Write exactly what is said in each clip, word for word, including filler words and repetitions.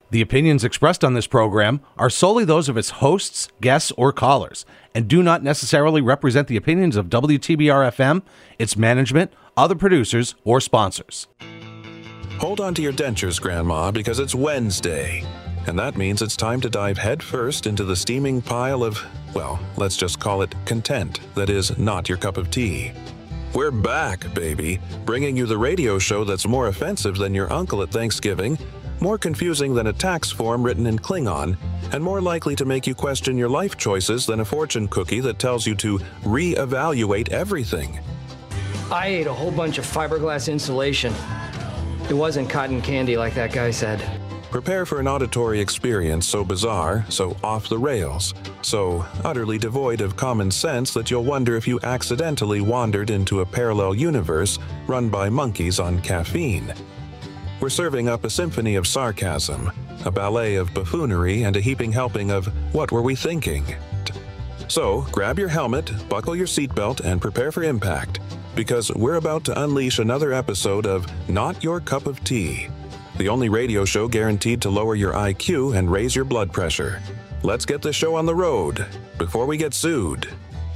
The opinions expressed on this program are solely those of its hosts, guests, or callers, and do not necessarily represent the opinions of W T B R F M, its management, other producers, or sponsors. Hold on to your dentures, Grandma, because it's Wednesday. And that means it's time to dive headfirst into the steaming pile of, well, let's just call it content that is not your cup of tea. We're back, baby, bringing you the radio show that's more offensive than your uncle at Thanksgiving, more confusing than a tax form written in Klingon, and more likely to make you question your life choices than a fortune cookie that tells you to reevaluate everything. I ate a whole bunch of fiberglass insulation. It wasn't cotton candy like that guy said. Prepare for an auditory experience so bizarre, so off the rails, so utterly devoid of common sense that you'll wonder if you accidentally wandered into a parallel universe run by monkeys on caffeine. We're serving up a symphony of sarcasm, a ballet of buffoonery, and a heaping helping of what were we thinking? So grab your helmet, buckle your seatbelt, and prepare for impact, because we're about to unleash another episode of Not Your Cup of Tea, the only radio show guaranteed to lower your I Q and raise your blood pressure. Let's get the show on the road before we get sued.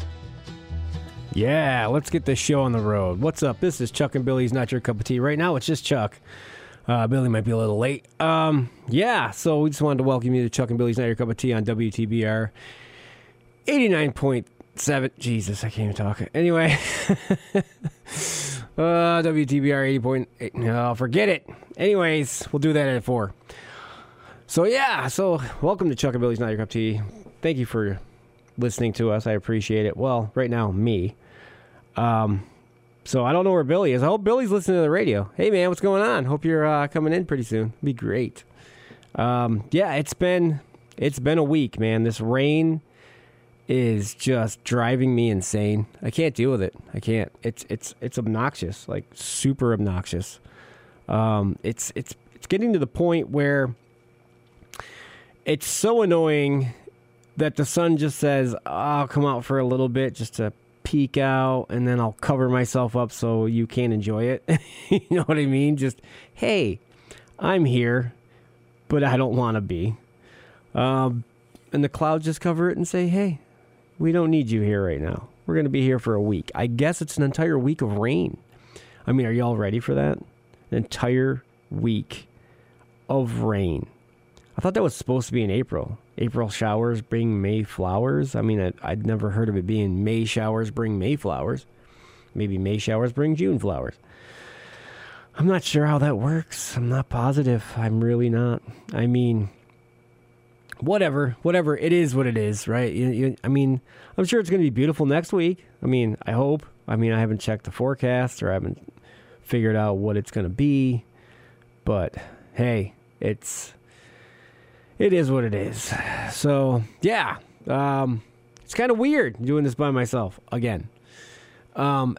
Yeah, let's get this show on the road. What's up? This is Chuck and Billy's Not Your Cup of Tea. Right now, it's just Chuck. Uh, Billy might be a little late. Um, yeah, so we just wanted to welcome you to Chuck and Billy's Not Your Cup of Tea on W T B R eighty-nine point seven. Jesus, I can't even talk. Anyway, uh, W T B R eighty point eight. No, forget it. Anyways, we'll do that at four. So, yeah, so welcome to Chuck and Billy's Not Your Cup of Tea. Thank you for listening to us. I appreciate it. Well, right now, me. Um... So I don't know where Billy is. I hope Billy's listening to the radio. Hey, man, what's going on? Hope you're uh, coming in pretty soon. It'd be great. Um, yeah, it's been it's been a week, man. This rain is just driving me insane. I can't deal with it. I can't. It's it's it's obnoxious, like super obnoxious. Um, it's it's it's getting to the point where it's so annoying that the sun just says, oh, "I'll come out for a little bit just to peek out, and then I'll cover myself up so you can't enjoy it." You know what I mean? Just, hey, I'm here, but I don't want to be. Um, and the clouds just cover it and say, hey, we don't need you here right now. We're going to be here for a week. I guess it's an entire week of rain. I mean, are y'all ready for that? An entire week of rain. I thought that was supposed to be in April. April showers bring May flowers. I mean, I, I'd never heard of it being May showers bring May flowers. Maybe May showers bring June flowers. I'm not sure how that works. I'm not positive. I'm really not. I mean, whatever. Whatever. It is what it is, right? You, you, I mean, I'm sure it's going to be beautiful next week. I mean, I hope. I mean, I haven't checked the forecast or I haven't figured out what it's going to be. But, hey, it's... It is what it is. So, yeah. Um, it's kind of weird doing this by myself again. Um,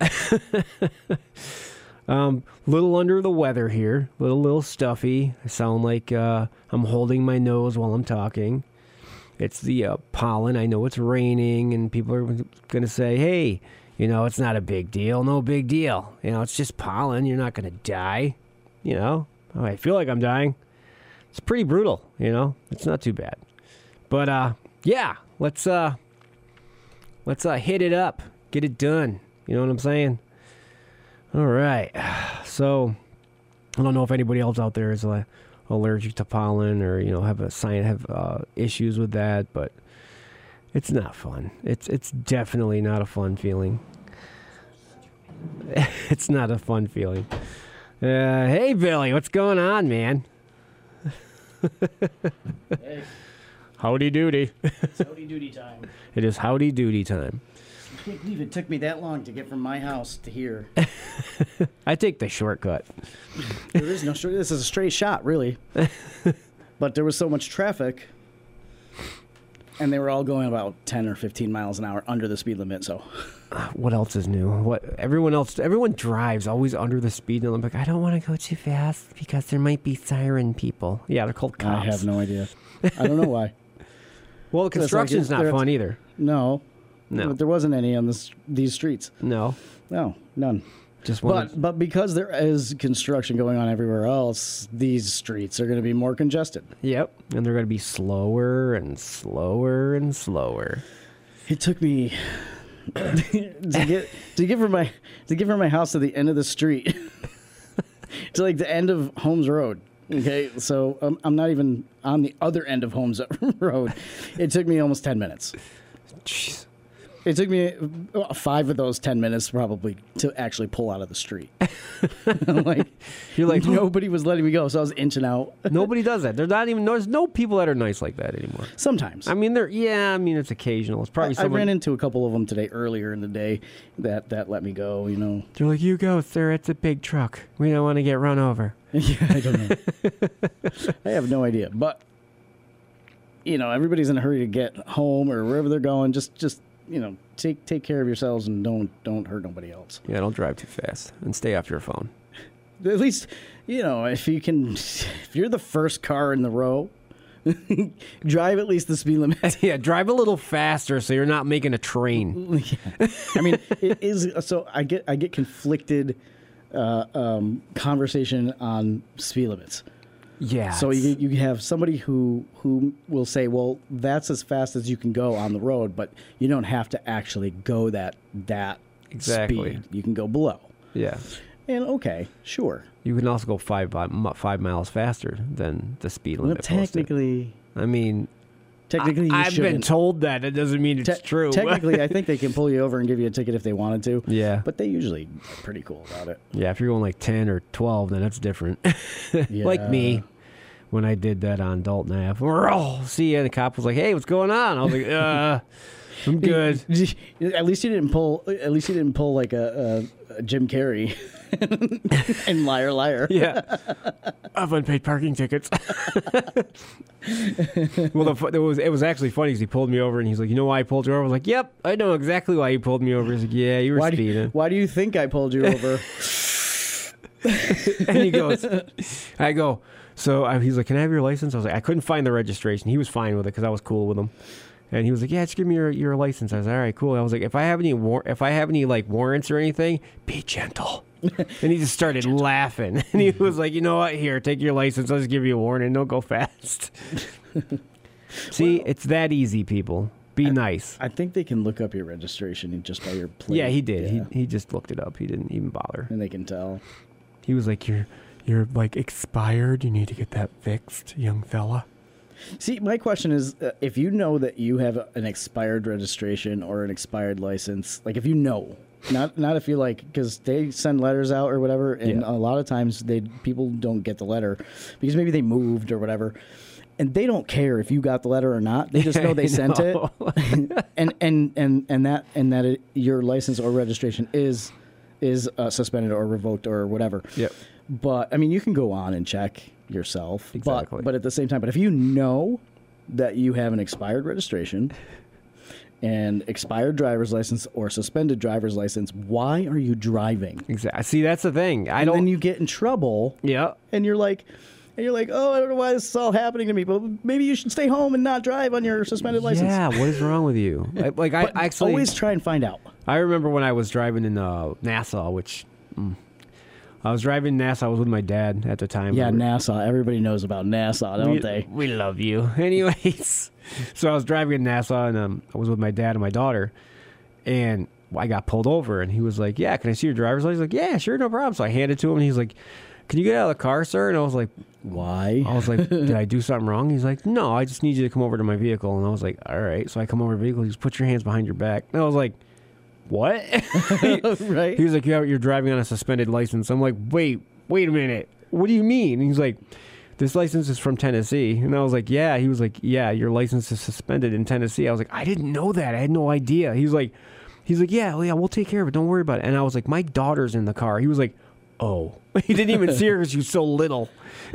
um, little under the weather here. Little, little stuffy. I sound like uh, I'm holding my nose while I'm talking. It's the uh, pollen. I know it's raining, and people are going to say, hey, you know, it's not a big deal. No big deal. You know, it's just pollen. You're not going to die. You know, I feel like I'm dying. It's pretty brutal, you know. It's not too bad, but uh, yeah. Let's uh, let's uh, hit it up, get it done. You know what I'm saying? All right. So I don't know if anybody else out there is uh, allergic to pollen or you know have a sign have uh, issues with that, but it's not fun. It's it's definitely not a fun feeling. It's not a fun feeling. Uh, hey Billy, what's going on, man? Hey. Howdy doody. It's howdy doody time. It is howdy doody time. I can't believe it took me that long to get from my house to here. I take the shortcut. There is no short. This is a straight shot, really. But there was so much traffic, and they were all going about ten or fifteen miles an hour under the speed limit. So, what else is new? What everyone else? Everyone drives always under the speed limit. Like, I don't want to go too fast because there might be siren people. Yeah, they're called cops. I have no idea. I don't know why. Well, the construction's like, not fun either. No, no. But there wasn't any on this these streets. No, no, none. Just wanted, But but because there is construction going on everywhere else, these streets are going to be more congested. yep, and they're going to be slower and slower and slower. It took me to get to get from my to get from my house to the end of the street to like the end of Holmes Road. Okay, so um, I'm not even on the other end of Holmes Road. It took me almost ten minutes. Jeez. It took me uh, five of those ten minutes probably to actually pull out of the street. like, You're like, nobody was letting me go, so I was inching out. nobody does that. There's not even there's no people that are nice like that anymore. Sometimes. I mean, they're yeah. I mean, it's occasional. It's probably I, I someone. ran into a couple of them today earlier in the day that, that let me go, you know. They're like, you go, sir. It's a big truck. We don't want to get run over. yeah, I don't know. I have no idea. But, you know, everybody's in a hurry to get home or wherever they're going. Just, just you know, take take care of yourselves and don't don't hurt nobody else. Yeah, don't drive too fast and stay off your phone. At least, you know, if you can, if you're the first car in the row, drive at least the speed limit. Yeah, drive a little faster so you're not making a train. Yeah. I mean, it is so. I get I get conflicted uh, um, conversation on speed limits. Yeah. So you you have somebody who who will say, well, that's as fast as you can go on the road, but you don't have to actually go that that Exactly. speed. You can go below. Yeah. And okay, sure. You can also go five mi- five miles faster than the speed Well, limit. posted. technically, I mean, technically, you I, I've been shouldn't. told that. It doesn't mean it's Te- true. Technically, I think they can pull you over and give you a ticket if they wanted to. Yeah. But they usually are pretty cool about it. Yeah, if you're going like ten or twelve, then that's different. Yeah. Like me, when I did that on Dalton Ave. Oh, see ya. And the cop was like, hey, what's going on? I was like, uh, I'm good. At least you didn't pull. At least you didn't pull like a, a, a Jim Carrey and Liar Liar. Yeah. I've unpaid parking tickets. Well, the, fu- it was it was actually funny because he pulled me over and he's like, you know why I pulled you over? I was like, yep, I know exactly why you pulled me over. He's like, yeah, you were Why do, speeding. you, why do you think I pulled you over? And he goes, I go, so I, he's like, can I have your license? I was like, I couldn't find the registration. He was fine with it because I was cool with him. And he was like, yeah, just give me your, your license. I was like, all right, cool. I was like, if I have any war- if I have any like warrants or anything, be gentle. And he just started laughing. And he was like, you know what? Here, take your license. I'll just give you a warning. Don't go fast. See, well, it's that easy, people. Be I, nice. I think they can look up your registration just by your plate. Yeah, he did. Yeah. He he just looked it up. He didn't even bother. And they can tell. He was like, you're you're like expired. You need to get that fixed, young fella. See, my question is, uh, if you know that you have an expired registration or an expired license, like if you know, not not if you like, because they send letters out or whatever, and Yeah. a lot of times they people don't get the letter because maybe they moved or whatever, and they don't care if you got the letter or not. They just know they sent know. it, and and and and that and that it, your license or registration is is uh, suspended or revoked or whatever. Yep. But I mean, you can go on and check yourself. Exactly. But, but at the same time, but if you know that you have an expired registration and expired driver's license or suspended driver's license, why are you driving? Exactly. See, that's the thing. I And don't. then you get in trouble. Yeah. And you're like, and you're like, oh, I don't know why this is all happening to me, but maybe you should stay home and not drive on your suspended license. Yeah. What is wrong with you? I, like I But actually always try and find out. I remember when I was driving in uh, Nassau, which mm, I was driving in Nassau. I was with my dad at the time. Yeah, We were- Nassau. Everybody knows about Nassau, don't we, they? We love you. Anyways, so I was driving in Nassau, and um, I was with my dad and my daughter, and I got pulled over, and he was like, yeah, can I see your driver's license? I was like, yeah, sure, no problem. So I handed it to him, and he's like, can you get out of the car, sir? And I was like, Why? I was like, did I do something wrong? He's like, no, I just need you to come over to my vehicle. And I was like, all right. So I come over to the vehicle. He's put your hands behind your back. And I was like, what? Right? He was like, yeah, you're driving on a suspended license. I'm like, wait, wait a minute. What do you mean? And he's like, this license is from Tennessee. And I was like, yeah. He was like, yeah, your license is suspended in Tennessee. I was like, I didn't know that. I had no idea. He was like, he's like, yeah, well, yeah, we'll take care of it. Don't worry about it. And I was like, my daughter's in the car. He was like, oh. He didn't even see her because she was so little.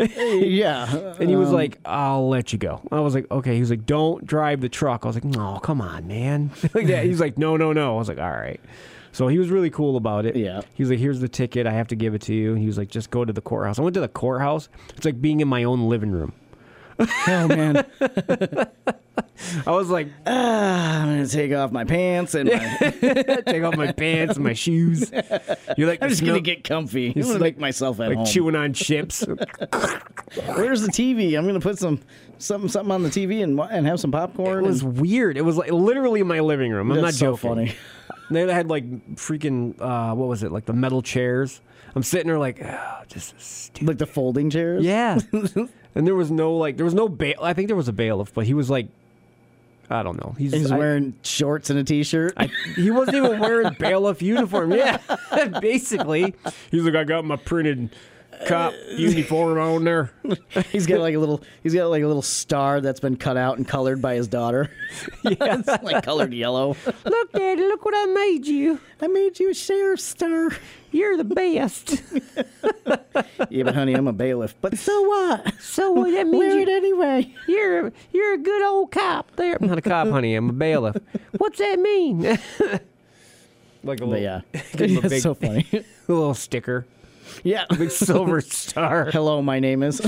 Yeah. And he was um, like, I'll let you go. I was like, okay. He was like, don't drive the truck. I was like, no, come on, man. Like that. He's like, no, no, no. I was like, all right. So he was really cool about it. Yeah. He was like, here's the ticket. I have to give it to you. He was like, just go to the courthouse. I went to the courthouse. It's like being in my own living room. Oh, man. I was like, ah, I'm gonna take off my pants and my, take off my pants and my shoes. You're like, I'm just smell- gonna get comfy. I'm It's gonna like- make myself at like home. chewing on chips. Where's the T V? I'm gonna put some something something on the T V and wa- and have some popcorn. It was and, weird. It was like literally in my living room. I'm not That's so joking. funny. They had like freaking uh, what was it? Like the metal chairs. I'm sitting there like, oh, this is stupid. Like the folding chairs. Yeah. And there was no like, there was no bail. I think there was a bailiff, but he was like, I don't know. He's, He's I- wearing shorts and a t-shirt. I, he wasn't even wearing bailiff uniform. Yeah, basically. He's like, I got my printed cop uniform on there. He's got like a little. He's got like a little star that's been cut out and colored by his daughter. Yeah, it's like colored yellow. Look, Daddy, look what I made you. I made you a sheriff's star. You're the best. Yeah, but honey, I'm a bailiff. But so what? So what that means? Wear You, it anyway. you're a, you're a good old cop. There, I'm not a cop, honey. I'm a bailiff. What's that mean? Like a little, But yeah, give him a it's big, so funny. a little sticker, Yeah. big silver star. Hello, my name is.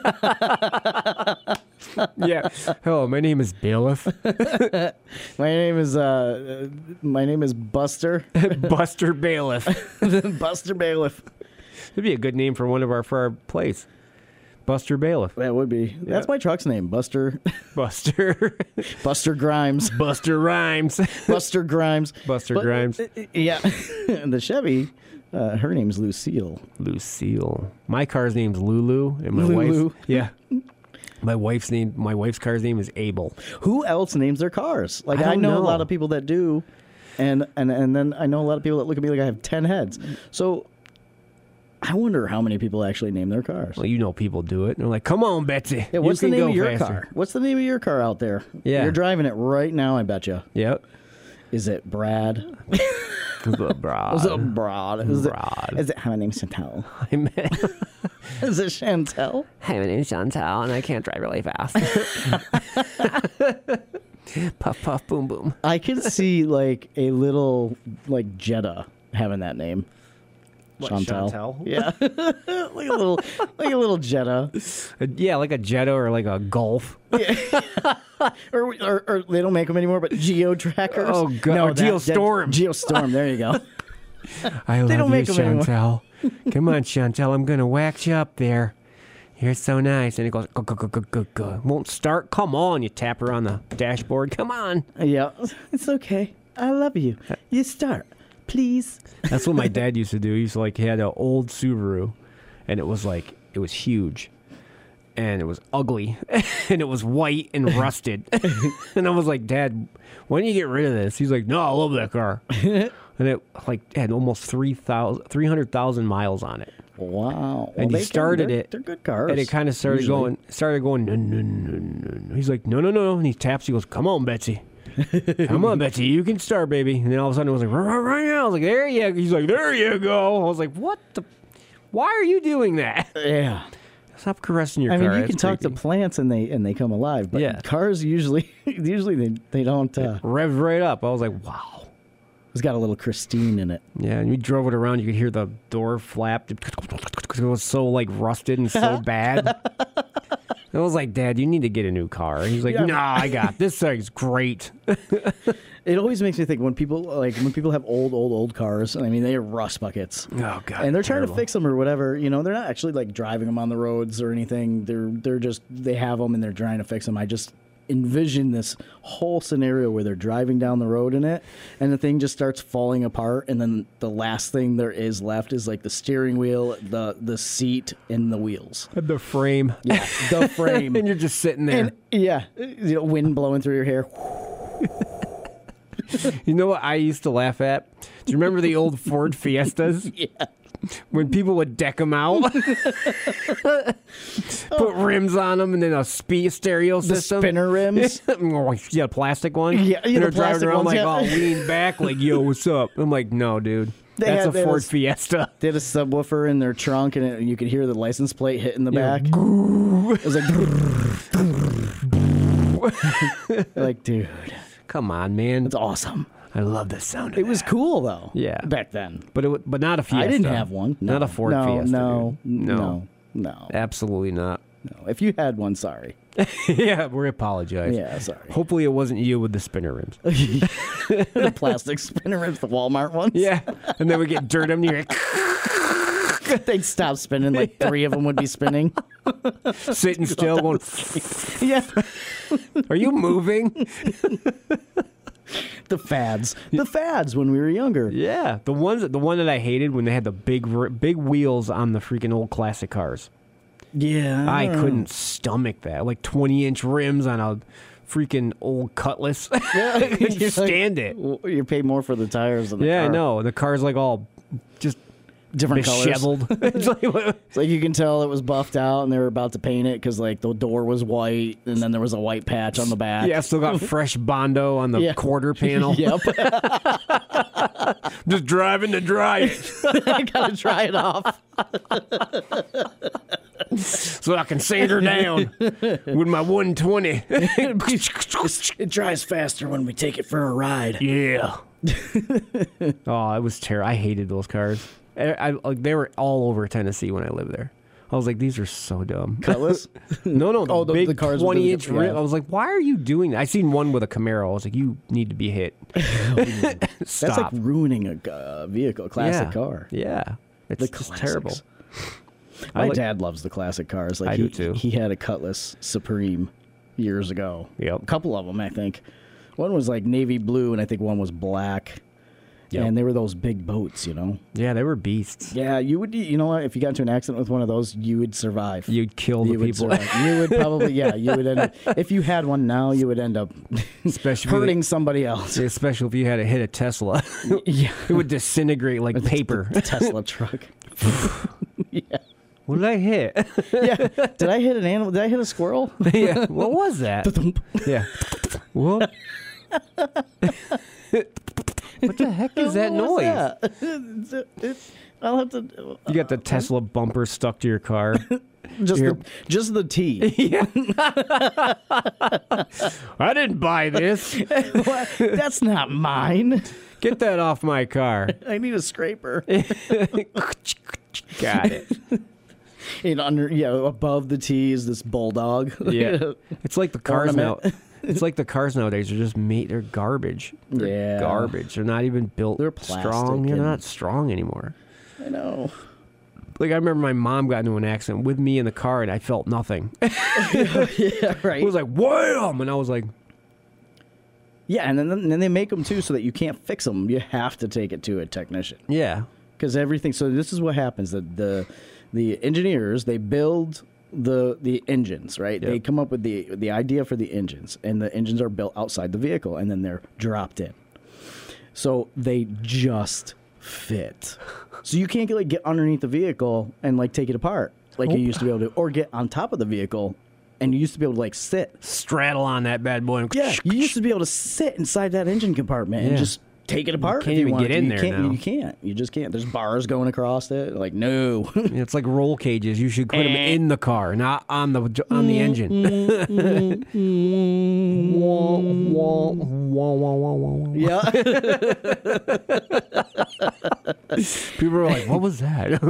Yeah. Hello, my name is Bailiff. My name is. Uh, uh, my name is Buster. Buster Bailiff. Buster Bailiff. It'd be a good name for one of our for our place. Buster Bailiff. That would be. That's my truck's name, Buster. Buster. Buster Grimes. Buster Rhymes. Buster Grimes. Buster But, Grimes. uh, Yeah. And the Chevy, uh, her name's Lucille. Lucille. My car's name's Lulu, and my Lulu. wife's yeah. My wife's name. My wife's car's name is Abel. Who else names their cars? Like I I, don't know, know. a lot of people that do, and and and then I know a lot of people that look at me like I have ten heads. So I wonder how many people actually name their cars. Well, you know people do it. And they're like, "Come on, Betsy. Yeah, what's the you can name go of your faster." car? What's the name of your car out there? Yeah. You're driving it right now, I bet you. Yep. Is it Brad? Broad. Is it Brad? Is it, Brad. is it, hi, my name's Chantel. I'm, Is it Chantel? Hi, my name's Chantal, and I can't drive really fast. Puff, puff, boom, boom. I could see like a little like Jetta having that name. What, Chantel. Chantel? Yeah. like a little like a little Jetta. Uh, yeah, like a Jetta or like a Golf. Or, or, or they don't make them anymore, but Geo Trackers. Oh, God. Or Geostorm. Geostorm. There you go. I love don't you, make 'em anymore. Chantel. Come on, Chantel. I'm going to wax you up there. You're so nice. And it goes, go, go, go, go, go, go. Won't start? Come on. You tap her on the dashboard. Come on. Yeah, it's okay. I love you. You start, please. That's what my dad used to do. He used to like, he had an old Subaru, and it was like, it was huge. And it was ugly, and it was white and rusted. And I was like, Dad, when do you get rid of this? He's like, no, I love that car. And it like had almost three hundred thousand miles on it. Wow. And he they started they're, it, They're good cars. And it kind of started usually. going, started going, no, no, no, no, no. He's like, no, no, no. And he taps, he goes, come on, Betsy. Come on, Betsy, you can start, baby. And then all of a sudden it was like, right, right now. I was like, there you go. He's like, there you go. I was like, what the? Why are you doing that? Yeah. Stop caressing your I car. mean, you That's can talk creepy. to plants and they and they come alive, but Yeah. cars usually usually they, they don't. Uh, Rev right up. I was like, wow. it's got a little Christine in it. Yeah, and we drove it around. You could hear the door flap. It was so like rusted and so bad. I was like, Dad, you need to get a new car. He's like, Yeah. Nah, I got this thing's great. It always makes me think when people like when people have old old old cars. I mean, they are rust buckets. Oh God, And they're trying terrible. to fix them or whatever. You know, they're not actually like driving them on the roads or anything. They're they're just they have them and they're trying to fix them. I just envision this whole scenario where they're driving down the road in it and the thing just starts falling apart, and then the last thing there is left is like the steering wheel, the the seat, and the wheels. the frame. Yeah, the frame. And you're just sitting there. And yeah, you know, wind blowing through your hair. You know what I used to laugh at? Do you remember the old Ford Fiestas? Yeah. When people would deck them out, put rims on them, and then a speed stereo The system. spinner rims. Yeah, plastic one. Yeah, yeah, and the they're driving plastic around ones, like yeah. all leaned back, like, "Yo, what's up?" I'm like, "No, dude, They that's had- a they Ford was- Fiesta." They had a subwoofer in their trunk, and it, you could hear the license plate hit in the Yeah. back. It was like, like, dude, Come on, man, it's awesome. I love the sound. Of It was that. cool though. Yeah. back then. but it, wa- but not a Fiesta. I didn't have one. No. Not a Ford no, Fiesta. No, dude. no, no, no, absolutely not. no. If you had one, sorry. Yeah, we apologize. Yeah, sorry. Hopefully it wasn't you with the spinner rims. The plastic spinner rims, the Walmart ones. Yeah, and then we get dirt on you. They'd stop spinning. Like three of them would be spinning. Sitting still, going. Yeah. Are you moving? The fads. The fads when we were younger. Yeah, the ones the one that I hated when they had the big r- big wheels on the freaking old classic cars. Yeah. I couldn't stomach that. Like twenty inch rims on a freaking old Cutlass. I couldn't You're stand like, it. well, you pay more for the tires than the Yeah, car. I know. The car's like all just Different disheveled. colors. It's like, It's like you can tell it was buffed out and they were about to paint it because like the door was white and then there was a white patch on the back. yeah, still got fresh Bondo on the Yeah. quarter panel. Yep. Just driving to dry it I gotta dry it off. so I can sand her down with my one twenty. It dries faster when we take it for a ride. Yeah. Oh, it was terrible. I hated those cars. I, I like they were all over Tennessee when I lived there. I was like, these are so dumb. Cutlass? No, no, the Oh, the- big the cars with the- twenty inch rim. yeah. I was like, why are you doing that? I seen one with a Camaro. I was like, you need to be hit. That's Stop. like ruining a uh, vehicle, a classic yeah. car. Yeah, it's The just classics. terrible. My I like- dad loves the classic cars. Like I he, do too. He had a Cutlass Supreme years ago. Yep. A couple of them, I think. One was like navy blue, and I think one was black. Yep. And they were those big boats, you know. Yeah, they were beasts. Yeah, you would. You know what? If you got into an accident with one of those, you would survive. You'd kill the You would people, survive. You would probably, yeah. You would end up. If you had one now, you would end up especially if you- hurting somebody else. especially if you had to hit a Tesla. Yeah, It would disintegrate like paper. the Tesla truck. Yeah, What did I hit? yeah. Did I hit an animal? Did I hit a squirrel? Yeah, what was that? Yeah. What? What the heck is that What was noise? that? It's- it's- I'll have to. You got the Tesla bumper stuck to your car. Just Here. the, just the T. Yeah. I didn't buy this. What? That's not mine. Get that off my car. I need a scraper. Got it. And under, yeah, above the T is this bulldog. Yeah. It's like the cars Ornament. now. It's like the cars nowadays are just made. They're garbage. They're Yeah. garbage. They're not even built They're plastic strong. They're and- not strong anymore. I know. Like I remember my mom got into an accident with me in the car and I felt nothing. Yeah, right. It was like wham, and I was like, Yeah, and then, and then they make them too so that you can't fix them. You have to take it to a technician yeah, because everything. So this is what happens: that the the engineers they build the the engines, right? Yep. They come up with the the idea for the engines, and the engines are built outside the vehicle, and then they're dropped in. So they just fit. So you can't get like get underneath the vehicle and like take it apart like you used to be able to, or get on top of the vehicle, and you used to be able to like sit. straddle on that bad boy. And Yeah, you used to be able to sit inside that engine compartment and Yeah. just take it apart. can't if you even wanted get to. in you there can't, now. You can't. You just can't. There's bars going across it. Like no. It's like roll cages. You should put them in the car, not on the on the engine. Wah, wah, wah, wah, wah, wah, wah. Yeah. People are like, "What was that?"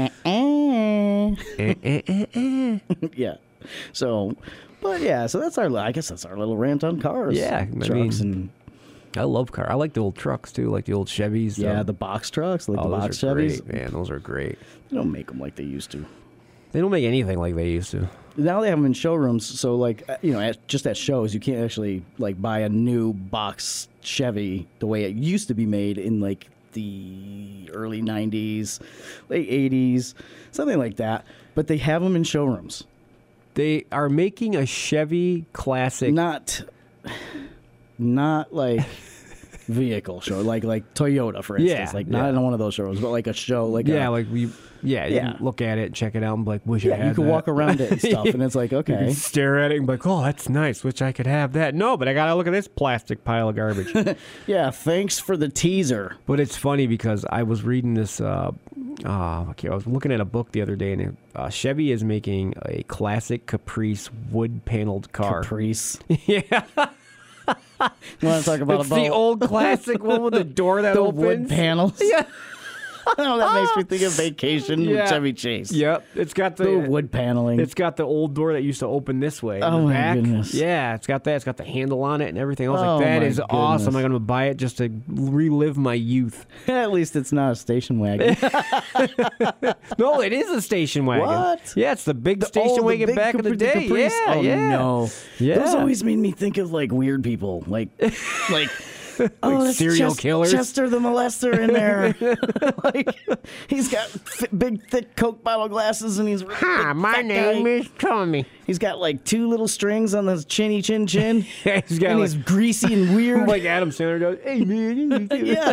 Eh, eh, eh, eh. Yeah. So, but yeah. So that's our. I guess that's our little rant on cars. Yeah, I trucks mean, and I love car. I like the old trucks too, like the old Chevys. yeah, um, the box trucks, like oh, the those box are Chevys. great, man. Those are great. They don't make them like they used to. They don't make anything like they used to. Now they have them in showrooms, so like uh, you know, at, just at shows, you can't actually like buy a new box Chevy the way it used to be made in like the early nineties, late eighties, something like that. But they have them in showrooms. They are making a Chevy Classic. Not, not like vehicle show, like like Toyota, for instance. Yeah, like not yeah. in one of those showrooms, but like a show, like yeah, a, like we, yeah, you Yeah. can look at it, check it out, and be like, wish I yeah, had you can that. walk around it and stuff, and it's like You okay. can stare at it and be like, oh, that's nice. Wish I could have that. No, but I gotta look at this plastic pile of garbage. Yeah, thanks for the teaser. But it's funny because I was reading this. Uh, uh, okay, I was looking at a book the other day, and it, uh, Chevy is making a classic Caprice wood paneled car. Caprice. Yeah, You want to talk about it's a boat? the old classic one with the door that the opens. wood panels. Yeah. Oh, that makes me think of Vacation Yeah. with Chevy Chase. Yep, it's got the, The wood paneling. It's got the old door that used to open this way. in Oh, the my back. goodness. Yeah, it's got that. It's got the handle on it and everything. I was Oh, like, that my is awesome. goodness. I'm gonna buy it just to relive my youth. At least it's not a station wagon. No, it is a station wagon. What? Yeah, it's the big The- station oh, the wagon big back in the Capri- day. Caprice. Yeah, oh, yeah. no. Yeah. Those always made me think of like weird people. Like, like, oh, that's serial Ches- killers? Chester the molester in there. Like, he's got f- big, thick Coke bottle glasses and he's really Hi, big, my fat name guy. is Tommy. He's got like two little strings on his chinny chin chin. He's got and like, he's greasy and weird. like Adam Sandler does. Hey man, yeah.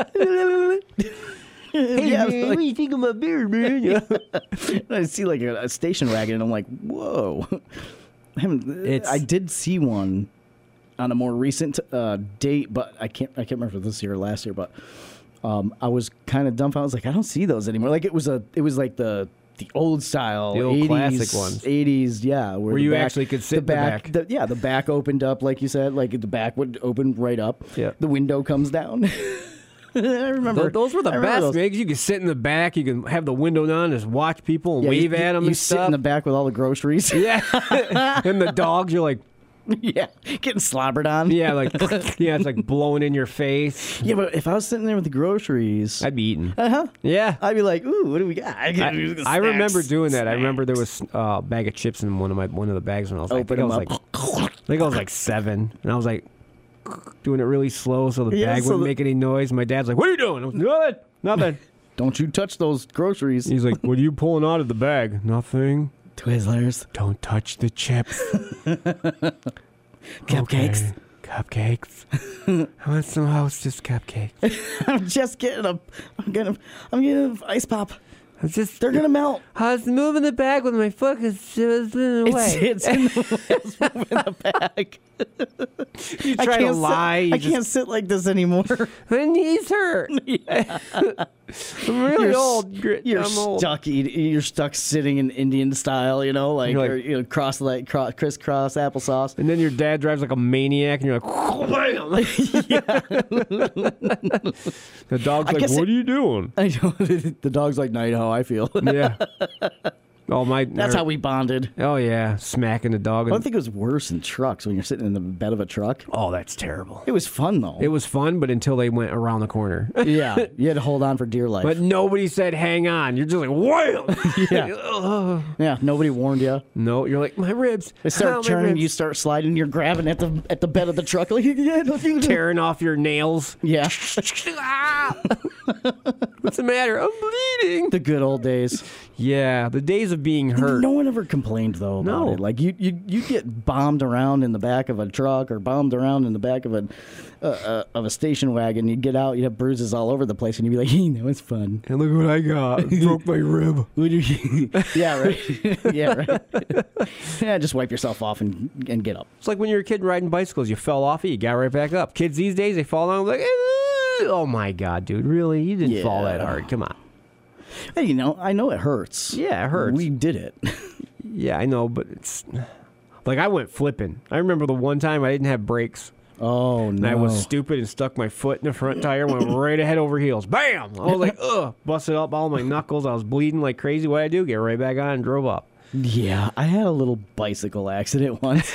hey yeah, man, like- what do you think of my beard, man? Yeah. I see like a, a station wagon, and I'm like, whoa. I, haven't- It's- I did see one on a more recent uh, date, but I can't. I can't remember if this year or last year. But um, I was kind of dumbfounded. I was like, I don't see those anymore. Like it was a. It was like the the old style, The old eighties, classic ones. eighties, yeah, Where the you back- actually could sit in the back. the- yeah, the back opened up, like you said. Like the back would open right up. Yeah. The window comes down. I remember Th- Those were the I remember best, those. man. 'Cause you could sit in the back. You can have the window down, just watch people and Yeah, wave you, at them you and sit stuff. in the back with all the groceries. Yeah, and the dogs, you're like, yeah, getting slobbered on. yeah, like, yeah, it's like blowing in your face. Yeah, but if I was sitting there with the groceries, I'd be eating. uh huh, Yeah. I'd be like, "Ooh, what do we got?" I, I, I remember doing that. I remember there was uh, a bag of chips in one of my one of the bags when I was like, I Open think I them was up. like, I think I was like seven, and I was like doing it really slow so the Yeah, bag so wouldn't the- make any noise. My dad's like, "What are you doing?" I was, nothing, nothing. Don't you touch those groceries, He's like, "What are you pulling out of the bag?" Nothing. Twizzlers, Don't touch the chips. cupcakes. Okay. Cupcakes. I want some Hostess cupcakes. I'm just getting a. I'm gonna. I'm getting a ice pop. I was just They're gonna melt. I was moving the bag with my foot because it was in the It's, way. it's in the, it's moving the bag. You I try to can't lie. Sit, you I just, can't sit like this anymore. my knees hurt. I'm really You're s- old. Gr- You're I'm old. stuck. eat- You're stuck sitting in Indian style. You know, like, You're like- or, you know, cross like cross, crisscross applesauce. And then your dad drives like a maniac, and you're like, wham! The dog's I like, guess what it- are you doing? I know the dog's like, "No, you know how I feel." Yeah. Oh my. That's how we bonded. Oh yeah, smacking the dog. I don't And, think it was worse in trucks when you're sitting in the bed of a truck. oh, that's terrible. It was fun though. It was fun, but until they went around the corner. yeah, you had to hold on for dear life. But nobody said hang on. You're just like, wham! Yeah. Ugh. yeah, nobody warned you. No, you're like, my ribs. They Ow, start my turning, ribs." you start sliding, you're grabbing at the at the bed of the truck. Like, yeah, don't you do- Tearing off your nails. yeah, Ah! What's the matter? I'm bleeding. the good old days. Yeah, the days of being hurt. No one ever complained though about No. it. Like you, you, you get bombed around in the back of a truck or bombed around in the back of a uh, uh, of a station wagon. You get out, you have bruises all over the place, and you'd be like, "Hey, that was fun." And look what I got. Broke my rib. What do you- yeah, right. yeah, right. yeah, just wipe yourself off and and get up. It's like when you were a kid riding bicycles. You fell off it, you got right back up. Kids these days, they fall down like, "Eh." Oh my God, dude. Really? You didn't fall that Yeah. hard. Come on. Hey, you know, I know it hurts. Yeah, it hurts. We did it. Yeah, I know, but it's... Like, I went flipping. I remember the one time I didn't have brakes. Oh no! And I was stupid and stuck my foot in the front tire, went right ahead over heels. Bam! I was like, ugh, busted up all my knuckles. I was bleeding like crazy. What did I do? Get right back on and drove up. Yeah, I had a little bicycle accident once.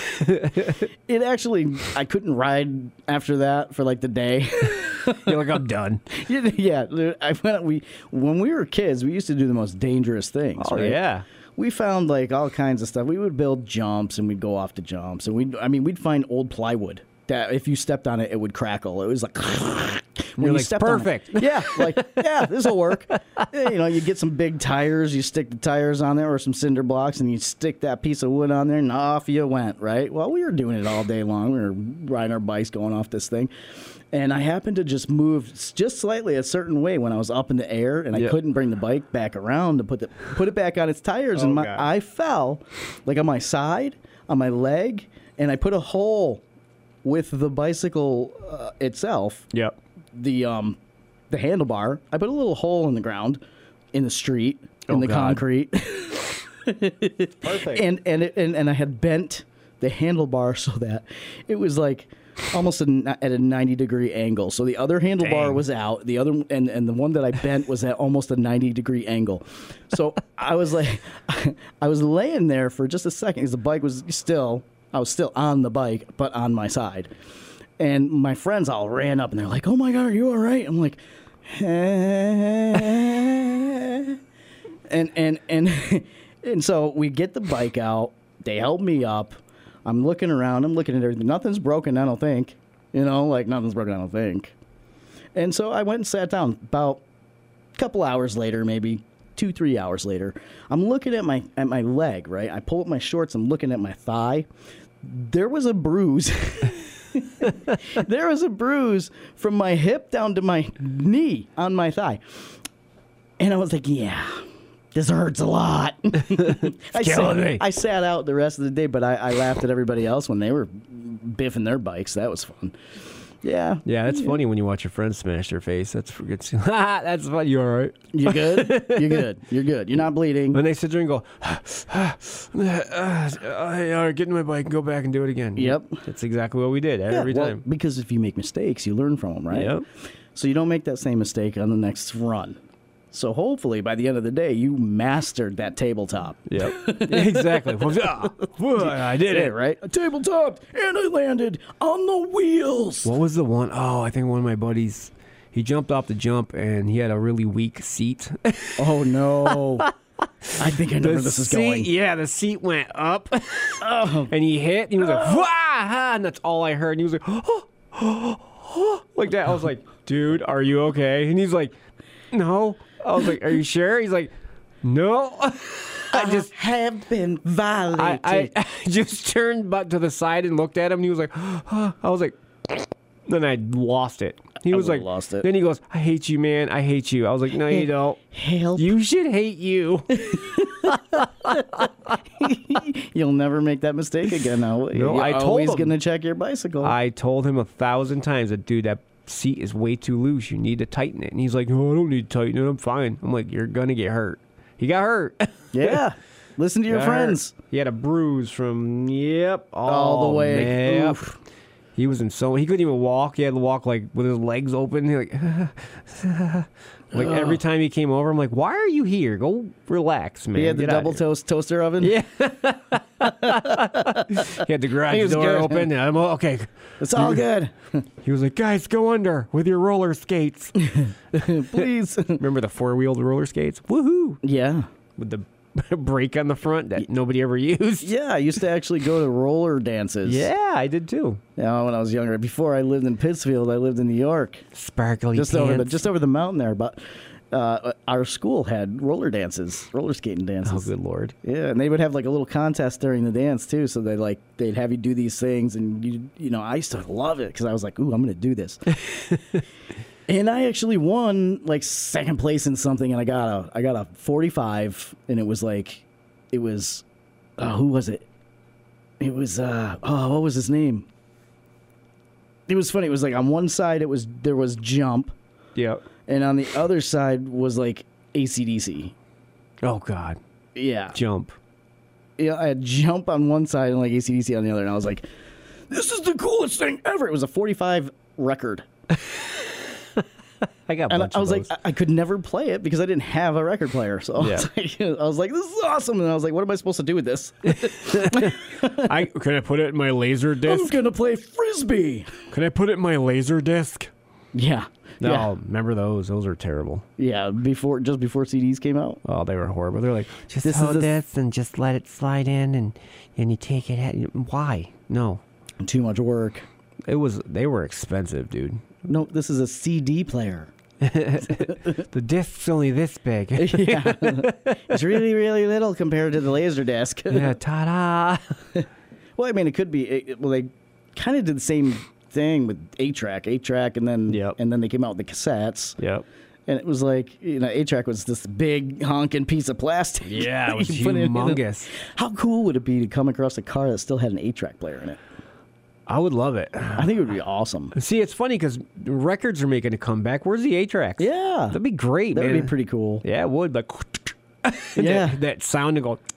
It actually, I couldn't ride after that for like the day. You're like, I'm done. yeah, I went. We when we were kids, we used to do the most dangerous things. Oh, right? yeah. We found like all kinds of stuff. We would build jumps and we'd go off to jumps, and we, I mean, we'd find old plywood that if you stepped on it, it would crackle. It was like. When You're you like, stepped on it. perfect. Yeah, like, yeah, this will work. You know, you get some big tires, you stick the tires on there or some cinder blocks, and you stick that piece of wood on there, and off you went, right? Well, we were doing it all day long. We were riding our bikes going off this thing. And I happened to just move just slightly a certain way when I was up in the air, and I Yep. couldn't bring the bike back around to put the put it back on its tires, and Oh, my God. I fell like on my side, on my leg, and I put a hole with the bicycle uh, itself, Yep. the um, the handlebar. I put a little hole in the ground, in the street, in Oh, the God. concrete, Perfect. and and, it, and and I had bent the handlebar so that it was like almost a, at a ninety degree angle. So the other handlebar Dang. was out, the other and, and the one that I bent was at almost a ninety degree angle. So I was like, I was laying there for just a second because the bike was still, I was still on the bike, but on my side. And my friends all ran up and they're like, "Oh my God, are you all right?" I'm like, eh. and and and and so we get the bike out. They help me up. I'm looking around. I'm looking at everything. Nothing's broken, I don't think. You know, like nothing's broken, I don't think. And so I went and sat down. About a couple hours later, maybe two, three hours later, I'm looking at my at my leg. Right, I pull up my shorts. I'm looking at my thigh. There was a bruise. There was a bruise from my hip down to my knee on my thigh. And I was like, yeah, this hurts a lot. I, killing sat, me. I sat out the rest of the day, but I, I laughed at everybody else when they were biffing their bikes. That was fun. Yeah. Yeah, that's funny when you watch your friends smash their face. That's good. That's fun. You all right? You good? You're good. You're good. You're not bleeding. When they sit there and go, all right, get in my bike and go back and do it again. Yep. That's exactly what we did Yeah, every well, time. because if you make mistakes, you learn from them, right? Yep. So you don't make that same mistake on the next run. So hopefully by the end of the day, you mastered that tabletop. Yep. Exactly. I did Yeah, it. right? I tabletopped and I landed on the wheels. What was the one? Oh, I think one of my buddies, he jumped off the jump and he had a really weak seat. Oh, no. I think I know where this is seat, going. Yeah, the seat went up Oh. and he hit. And he was like, wah! And that's all I heard. And he was like, oh, oh, oh, like that. I was like, dude, are you okay? And he's like, no. I was like, are you sure? He's like, no. I just have been violated. I, I, I just turned back to the side and looked at him, and he was like, oh. I was like, then I lost it. He I was like, would've lost it. Then he goes, I hate you, man. I hate you. I was like, no, you don't. Help. You should hate you. You'll never make that mistake again now. No, You're I told always him. going to check your bicycle. I told him a thousand times that, dude, that seat is way too loose. You need to tighten it. And he's like, no, I don't need to tighten it. I'm fine. I'm like, you're going to get hurt. He got hurt. Yeah. Listen to your Got friends. hurt. He had a bruise from, yep, All the way. man, yep. Oof. He was in so, he couldn't even walk. He had to walk like with his legs open. He like, like every time he came over, I'm like, why are you here? Go relax, man. He had the Get out double of here." toast toaster oven. Yeah. He had the He garage was door good. open. And I'm all, okay. It's all good. He was like, guys, go under with your roller skates. Please. Remember the four-wheeled roller skates? Woohoo! Yeah. With the brake on the front that nobody ever used. Yeah, I used to actually go to roller dances. Yeah, I did too. You know, when I was younger. Before I lived in Pittsfield, I lived in New York. Sparkly Just pants. over the just over the mountain there. But uh, our school had roller dances, roller skating dances. Oh, good lord. Yeah, and they would have like a little contest during the dance too. So they like they'd have you do these things, and you you know I used to love it because I was like, ooh, I'm going to do this. And I actually won like second place in something, and I got a I got a forty-five, and it was like, it was, uh, who was it? It was uh oh, what was his name? It was funny. It was like on one side it was there was Jump, Yep. and on the other side was like A C D C. Oh, God. Yeah, Jump. yeah. I had Jump on one side and like A C D C on the other, and I was like, this is the coolest thing ever. It was a forty-five record. I got a And bunch I was of like, those. I I could never play it because I didn't have a record player. So I, was like, I was like, this is awesome. And I was like, what am I supposed to do with this? I Can I put it in my laser I'm disc? going to play Frisbee. Can I put it in my laser disc? Yeah. No, Yeah. remember those? Those are terrible. Yeah. Before, just before C Ds came out. Oh, they were horrible. They're like, just This is hold the- this and just let it slide in, and and you take it out. Why? No, Too much work. it was. They were expensive, dude. No, this is a C D player. The disc's only this big. Yeah. It's really, really little compared to the Laserdisc. Yeah, ta-da. Well, I mean, it could be. It, well, they kind of did the same thing with eight track, eight track, and then Yep. and then they came out with the cassettes. Yep. And it was like, you know, eight track was this big honking piece of plastic. Yeah, it that was you put in. humongous. How cool would it be to come across a car that still had an eight track player in it? I would love it. I think it would be awesome. See, it's funny because records are making a comeback. Where's the eight tracks? Yeah. That'd be great, That man. would be pretty cool. Yeah, it would. Like, Yeah. that, that sound and go.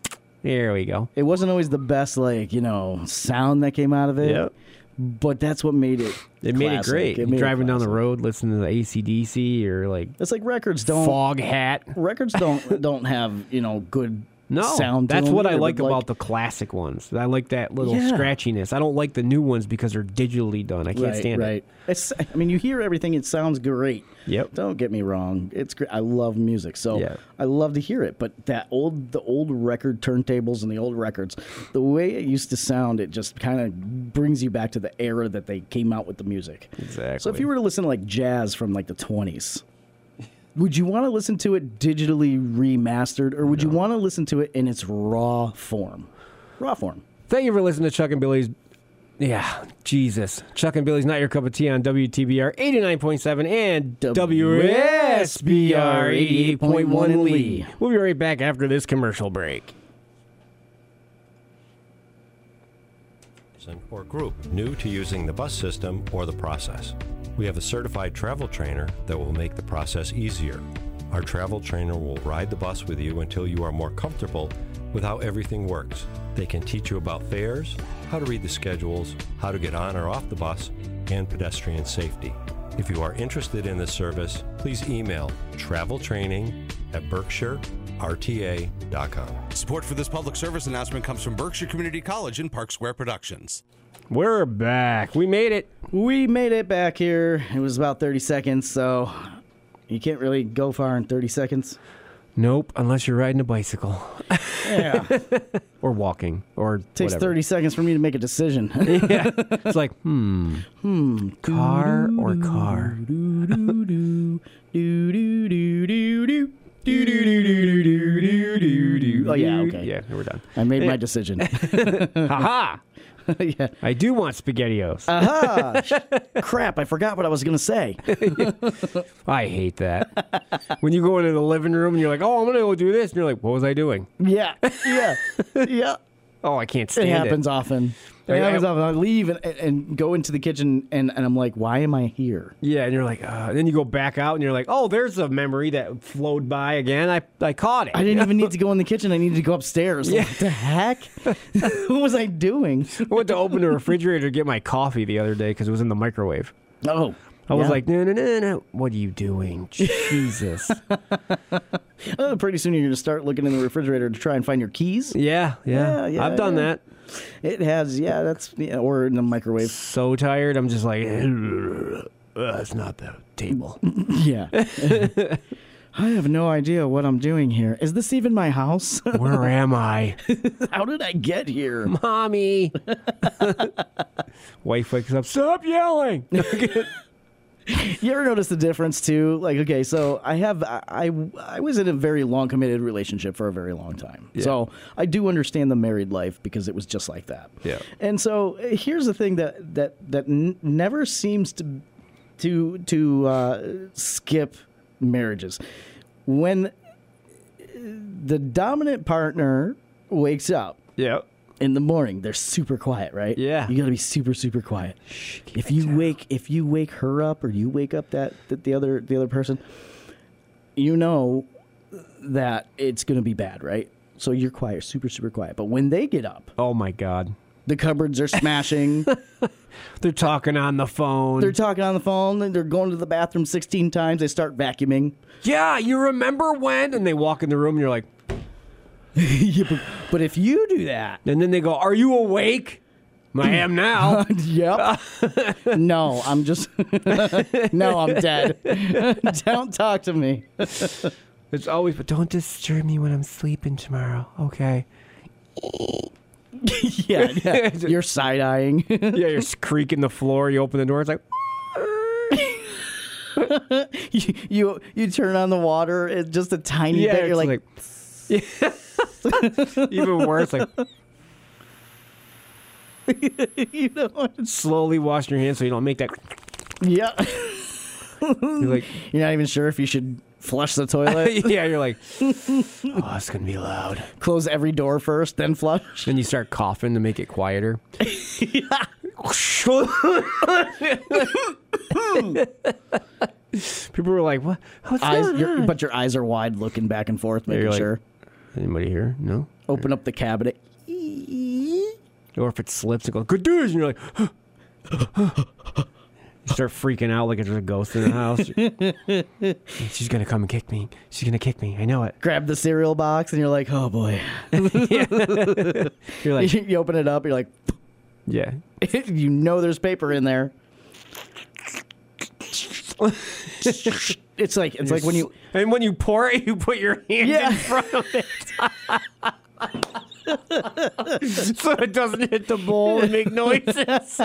There we go. It wasn't always the best, like, you know, sound that came out of it. Yep. But that's what made it. It made it classic. great. It made it Driving down the classic. road, listening to the A C D C or like It's like records don't. Fog Hat. Records don't don't have, you know, good No, sound. to that's them what I either, like but, about the classic ones. I like that little Yeah. scratchiness. I don't like the new ones because they're digitally done. I can't right, stand right. it. It's, I mean, you hear everything. It sounds great. Yep. Don't get me wrong. It's great. I love music, so Yeah. I love to hear it. But that old, the old record turntables and the old records, the way it used to sound, it just kind of brings you back to the era that they came out with the music. Exactly. So if you were to listen to like jazz from like the twenties, would you want to listen to it digitally remastered, or would you want to listen to it in its raw form? Raw form. Thank you for listening to Chuck and Billy's. Yeah, Jesus. Chuck and Billy's Not Your Cup of Tea on W T B R eighty-nine point seven and W S B R eighty-eight point one in Lee. We'll be right back after this commercial break. Or group new to using the bus system or the process. We have a certified travel trainer that will make the process easier. Our travel trainer will ride the bus with you until you are more comfortable with how everything works. They can teach you about fares, how to read the schedules, how to get on or off the bus, and pedestrian safety. If you are interested in this service, please email traveltraining at berkshire r t a dot com. Support for this public service announcement comes from Berkshire Community College and Park Square Productions. We're back. We made it. We made it back here. It was about thirty seconds, so you can't really go far in thirty seconds. Nope, unless you're riding a bicycle. Yeah. Or walking. Or Takes whatever. thirty seconds for me to make a decision. Yeah. It's like, hmm. Hmm. Car or car? Do do do do do do do do do do do do do. Oh yeah, okay. Yeah, we're done. I made my decision. Ha-ha! Yeah. I do want SpaghettiOs. Aha! Crap! I forgot what I was gonna say. I hate that. When you go into the living room and you're like, oh, I'm going to go do this. And you're like, what was I doing? Yeah, yeah, yeah. Oh, I can't It stand it. happens often. It Like, happens I- often. I leave and, and go into the kitchen, and, and I'm like, why am I here? Yeah, and you're like, uh, then you go back out and you're like, oh, there's a memory that flowed by again. I, I caught it. I didn't even need to go in the kitchen. I needed to go upstairs. Yeah. What the heck? What was I doing? I went to open the refrigerator to get my coffee the other day because it was in the microwave. Oh. I was yeah. like, no, no, no, no. What are you doing? Jesus. Oh, pretty soon you're going to start looking in the refrigerator to try and find your keys. Yeah, yeah. Yeah, yeah, I've done yeah. that. It has, yeah, that's, yeah, or in the microwave. So tired. I'm just like, uh, it's not the table. Yeah. I have no idea what I'm doing here. Is this even my house? Where am I? How did I get here? Mommy. Wife wakes up. Stop yelling. You ever notice the difference too? Like, okay, so I have I I, I was in a very long committed relationship for a very long time. Yeah. So I do understand the married life because it was just like that. Yeah. And so uh, here's the thing that that that n- never seems to to to uh, skip marriages. When the dominant partner wakes up Yeah. in the morning, they're super quiet, right? Yeah. You got to be super, super quiet. If you wake, if you wake her up, or you wake up that, that the other the other person, you know that it's going to be bad, right? So you're quiet, super, super quiet. But when they get up, Oh, my God. the cupboards are smashing. They're talking on the phone. They're talking on the phone. And they're going to the bathroom sixteen times. They start vacuuming. yeah, you remember when? And they walk in the room and you're like, Yeah, but, but if you do that, and then they go, are you awake? I am now. yep. No, I'm just. No, I'm dead. Don't talk to me. It's always, but don't disturb me when I'm sleeping tomorrow. Okay. Yeah, yeah. You're side eyeing. Yeah, you're creaking the floor. You open the door. It's like, you, you you turn on the water. It's just a tiny yeah, bit. You're it's like, like, even worse. Like, you know, slowly wash your hands so you don't make that. yeah. You're like, You're not even sure if you should flush the toilet. yeah, you're like, oh, it's gonna be loud. Close every door first, then flush. Then you start coughing to make it quieter. People were like, "What? What's Eyes, going your, on?" but your eyes are wide, looking back and forth, making you're like- sure. Anybody here? No. Open up the cabinet. Or if it slips, it goes, good news, and you're like, you start freaking out like there's a ghost in the house. She's gonna come and kick me. She's gonna kick me. I know it. Grab the cereal box, and you're like, oh boy. You're like, You open it up, you're like, yeah. you know there's paper in there. It's like it's like when you and when you pour it, you put your hand Yeah. in front of it, so it doesn't hit the bowl and make noises. It's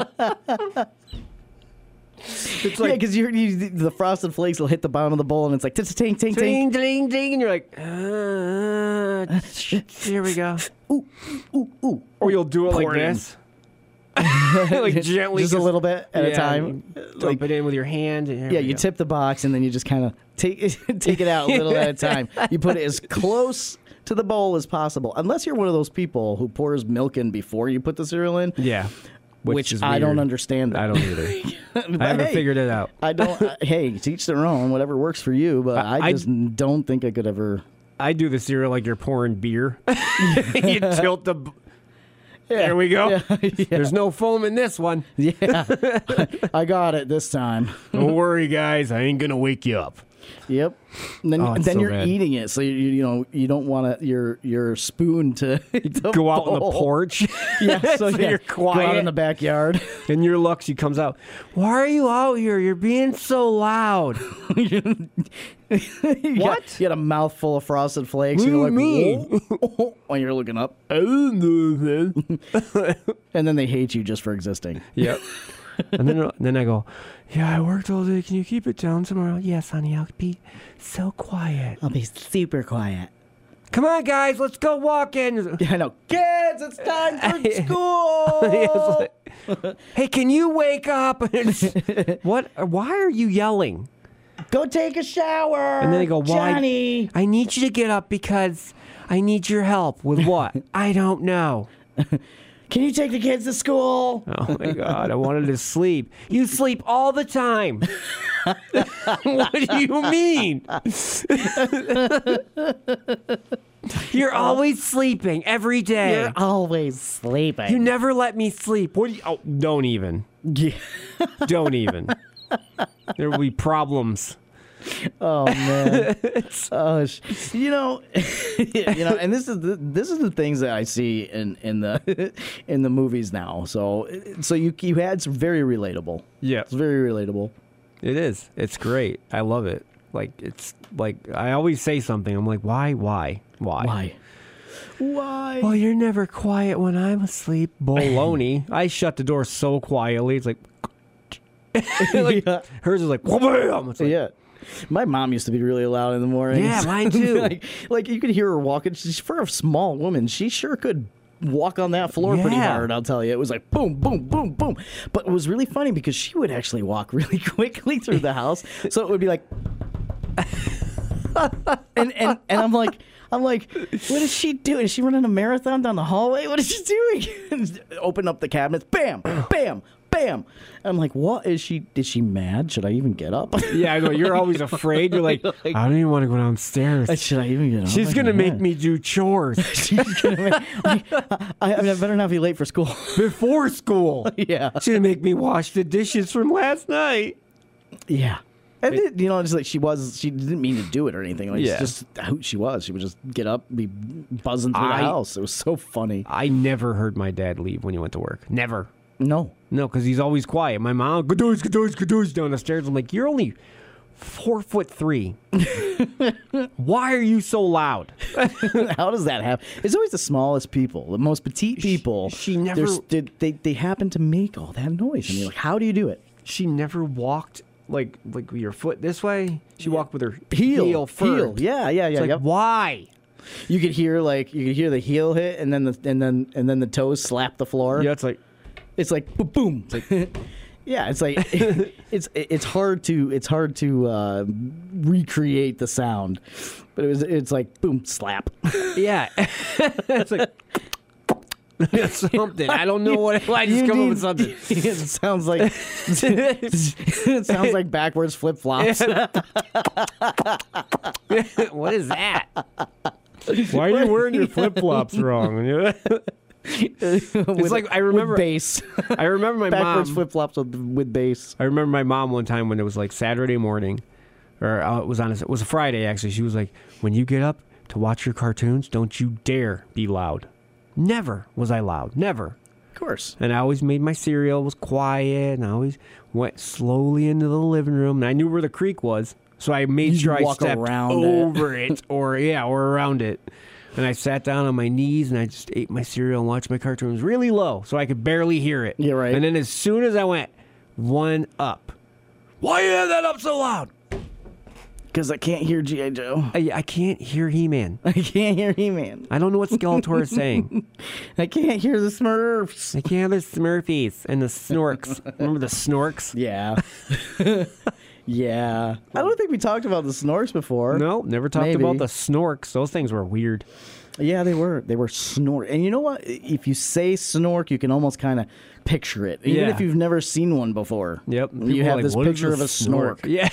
yeah, like because you you the frosted flakes will hit the bottom of the bowl, and it's like ting ting ting ting. ding, ding, ding, and you're like, uh, here we go. Ooh, ooh, ooh. Or you'll do it Pour like it in. this, like gently, just a little bit at yeah, a time. Dump Like, it in with your hand. And here yeah, we you go. tip the box, and then you just kind of take take it out a little at a time. You put it as close to the bowl as possible, unless you're one of those people who pours milk in before you put the cereal in. Yeah, Which, is I don't weird. understand. I don't either. But I haven't hey, figured it out. I don't. uh, hey, teach their own. Whatever works for you. But I, I- I- just don't think I could ever. I do the cereal like you're pouring beer. You tilt the. b- There we go. Yeah, yeah. There's no foam in this one. Yeah, I got it this time. Don't worry, guys. I ain't gonna wake you up. Yep. And then Oh, it's then so you're bad. eating it, so you you know you don't want to your your spoon to, to Go out on the bowl. porch. Yeah, so, So yeah, you're Go out quiet. in the backyard. And your luck, she comes out. Why are you out here? You're being so loud. You What? Got, you got a mouthful of frosted flakes. What and you're do like, you "Whoa," when you're looking up, I don't know, man. and then they hate you just for existing. Yep. And then, then I go, yeah, I worked all day. Can you keep it down tomorrow? Yes, honey. I'll be so quiet. I'll be super quiet. Come on, guys. Let's go walking. I know, kids. It's time for school. Hey, can you wake up? What? Why are you yelling? Go take a shower. And then they go, why? Johnny. I need you to get up because I need your help. With what? I don't know. Can you take the kids to school? Oh my God, I wanted to sleep. You sleep all the time. What do you mean? You're always sleeping every day. You're always sleeping. You never let me sleep. What do you, oh, don't even. Yeah. Don't even. There will be problems. Oh man. Oh, sh- you know, you know, and this is the, this is the things that I see in, in the in the movies now. So so you you had some very relatable. Yeah. It's very relatable. It is. It's great. I love it. Like, it's like, I always say something. I'm like, why, why, why? Why? Why? Well, you're never quiet when I'm asleep. Baloney. I shut the door so quietly. It's like, like Yeah. hers is like, wham! It's like, Yeah. My mom used to be really loud in the mornings. Yeah, mine too. like, like you could hear her walking. She's for a small woman. She sure could walk on that floor pretty Yeah. hard. I'll tell you, it was like boom, boom, boom, boom. But it was really funny because she would actually walk really quickly through the house. So it would be like, and and and I'm like. I'm like, what is she doing? Is she running a marathon down the hallway? What is she doing? Open up the cabinets, bam, bam, bam. I'm like, what is she? Is she mad? Should I even get up? yeah, I know. You're always afraid. You're like, I don't even want to go downstairs. Should I even get up? She's I going to can't. make me do chores She's gonna make, like, I, I better not be late for school. before school. Yeah, She's going to make me wash the dishes from last night. yeah. And it, you know, it's like she was. She didn't mean to do it or anything. Like, Yeah. it's just who she was. She would just get up, be buzzing through I- the house. It was so funny. I never heard my dad leave when he went to work. Never. No, No, because he's always quiet. My mom, Gadoos, Gadoos, Gadoos, down the stairs. I'm like, you're only four foot three. Why are you so loud? how does that happen? It's always the smallest people, the most petite people. she never- there's- They, they they happen to make all that noise, and you're like, how do you do it? She never walked like like with your foot this way. She walked with her Heel, heel first. heel. Yeah, yeah, yeah. It's like, yep. why? You could hear like you could hear the heel hit, and then the and then and then the toes slap the floor. Yeah, it's like, It's like boom, boom. It's like, yeah, it's like it's it's hard to it's hard to uh, recreate the sound, but it was it's like boom, slap. yeah. It's like something. I don't know what. I just You come up need- with something. It sounds like it sounds like backwards flip flops. What is that? Why are you wearing your flip flops wrong? It's With- like I remember. with bass. I remember my Backwards mom. flip flops with, with bass. I remember my mom one time when it was like Saturday morning, or uh, it was on a, it was a Friday actually. She was like, "When you get up to watch your cartoons, don't you dare be loud." Never was I loud. Never. Of course. And I always made my cereal, was quiet, and I always went slowly into the living room. And I knew where the creek was, so I made You sure I walk stepped around over it, or yeah, or around it. And I sat down on my knees and I just ate my cereal and watched my cartoons really low, so I could barely hear it. Yeah, right. And then as soon as I went one up, why you have that up so loud? Because I can't hear G I. Joe. I, I can't hear He-Man. I can't hear He-Man. I don't know what Skeletor is saying. I can't hear the Smurfs. I can't hear the Smurfies and the Snorks. Remember the Snorks? Yeah. Yeah. I don't think we talked about the Snorks before. No, never talked Maybe. about the Snorks. Those things were weird. Yeah, they were. They were snort. And you know what? If you say snork, you can almost kind of picture it, even Yeah. if you've never seen one before. Yep. You People are have like, this "What is picture of a snork. Yeah.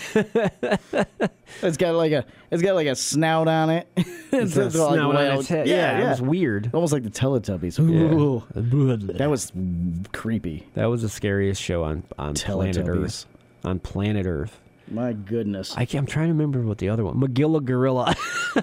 It's got like a it's got like a snout on it. It's a It's like snout on whale- its head. Yeah, Yeah, yeah. it was weird. Almost like the Teletubbies. Yeah. Ooh. That was creepy. That was the scariest show on, on planet Teletubbies. Earth. On planet Earth. My goodness. I can't, I'm trying to remember what the other one. Magilla Gorilla.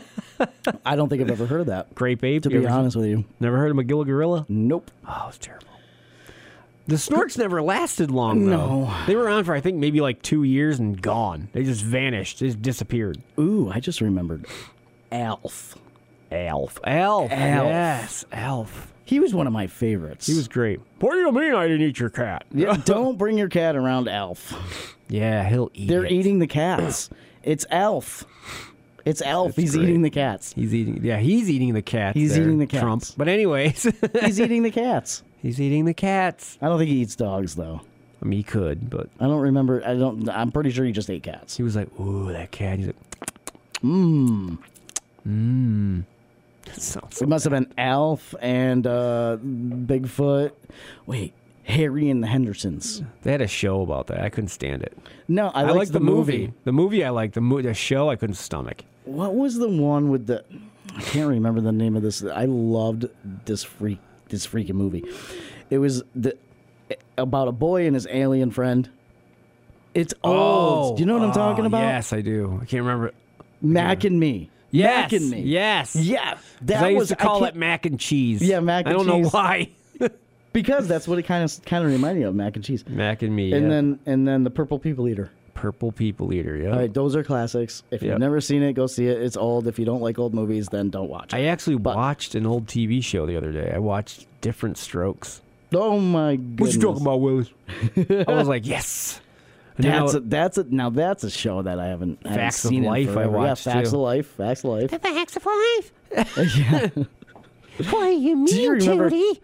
I don't think I've ever heard of that. Grape Ape. To You be ever- honest with you. Never heard of Magilla Gorilla? Nope. Oh, it's terrible. The Snorks never lasted long, though. No. They were on for, I think, maybe like two years and gone. They just vanished. They just disappeared. Ooh, I just remembered Alf. Alf. Alf. Alf. Yes, Alf. He was one of my favorites. He was great. What do you mean I didn't eat your cat? Yeah, don't bring your cat around Alf. Yeah, he'll eat They're it. eating the cats. It's Alf. It's Alf. That's He's great. eating the cats. He's eating. Yeah, he's eating the cats. He's there, eating the cats. Trump. But anyways, He's eating the cats. he's eating the cats. I don't think he eats dogs though. I mean, he could, but I don't remember. I don't. I'm pretty sure he just ate cats. he was like, "Ooh, that cat." He's like, Mmm. "Mmm." That sounds so It must have been Alf and uh, Bigfoot. Wait, Harry and the Hendersons. They had a show about that. I couldn't stand it. No, I, I, liked liked the movie. The movie I liked. The mo- the show I couldn't stomach. What was the one with the? I can't remember the name of this. I loved this freak. This freaking movie. It was the about a boy and his alien friend. It's old. Do you know what I'm talking oh, about? Yes, I do. I can't remember. Mac and Me. Yes, Mac and Me. yes. Yeah, 'Cause that I used was. to call I it can't- mac and cheese. Yeah, mac I and don't know cheese. why. because that's what it kind of kind of reminded me of, mac and cheese. Mac and me. And yeah. then and then the Purple People Eater. Purple People Eater. Yeah. All right, those are classics. If Yep. you've never seen it, go see it. It's old. If you don't like old movies, then don't watch it. I actually But- watched an old T V show the other day. I watched Different Strokes. Oh my goodness! What you talking about, Willis? I was like, yes. And then I That's wa- a, that's a now that's a show that I haven't, haven't Facts of seen in Life I forever. watched, Yeah, Facts too. of Life. Facts of Life. The Facts of Life. yeah. What do you mean, Do you remember? Judy?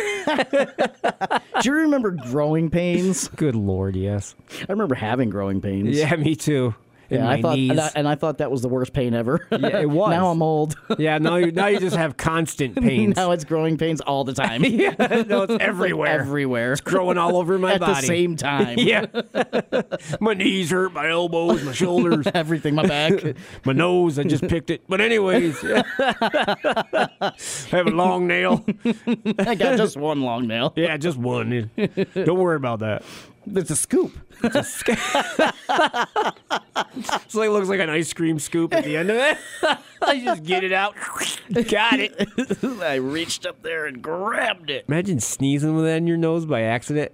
Do you remember Growing Pains? Good Lord, yes. I remember having growing pains. Yeah, me too. In Yeah, my I thought, knees. and I, and I thought that was the worst pain ever. Yeah, it was. now I'm old. yeah, now you now you just have constant pains. now it's growing pains all the time. yeah, no, it's everywhere. Everywhere. It's growing all over my At body. the same time. yeah. my knees hurt, my elbows, my shoulders, Everything. My back. my nose. I just picked it. But anyways, I have a long nail. I got just one long nail. Yeah, just one. Don't worry about that. It's a scoop. It's like it looks like an ice cream scoop at the end of it. I just get it out. Got it. I reached up there and grabbed it. Imagine sneezing with that in your nose by accident.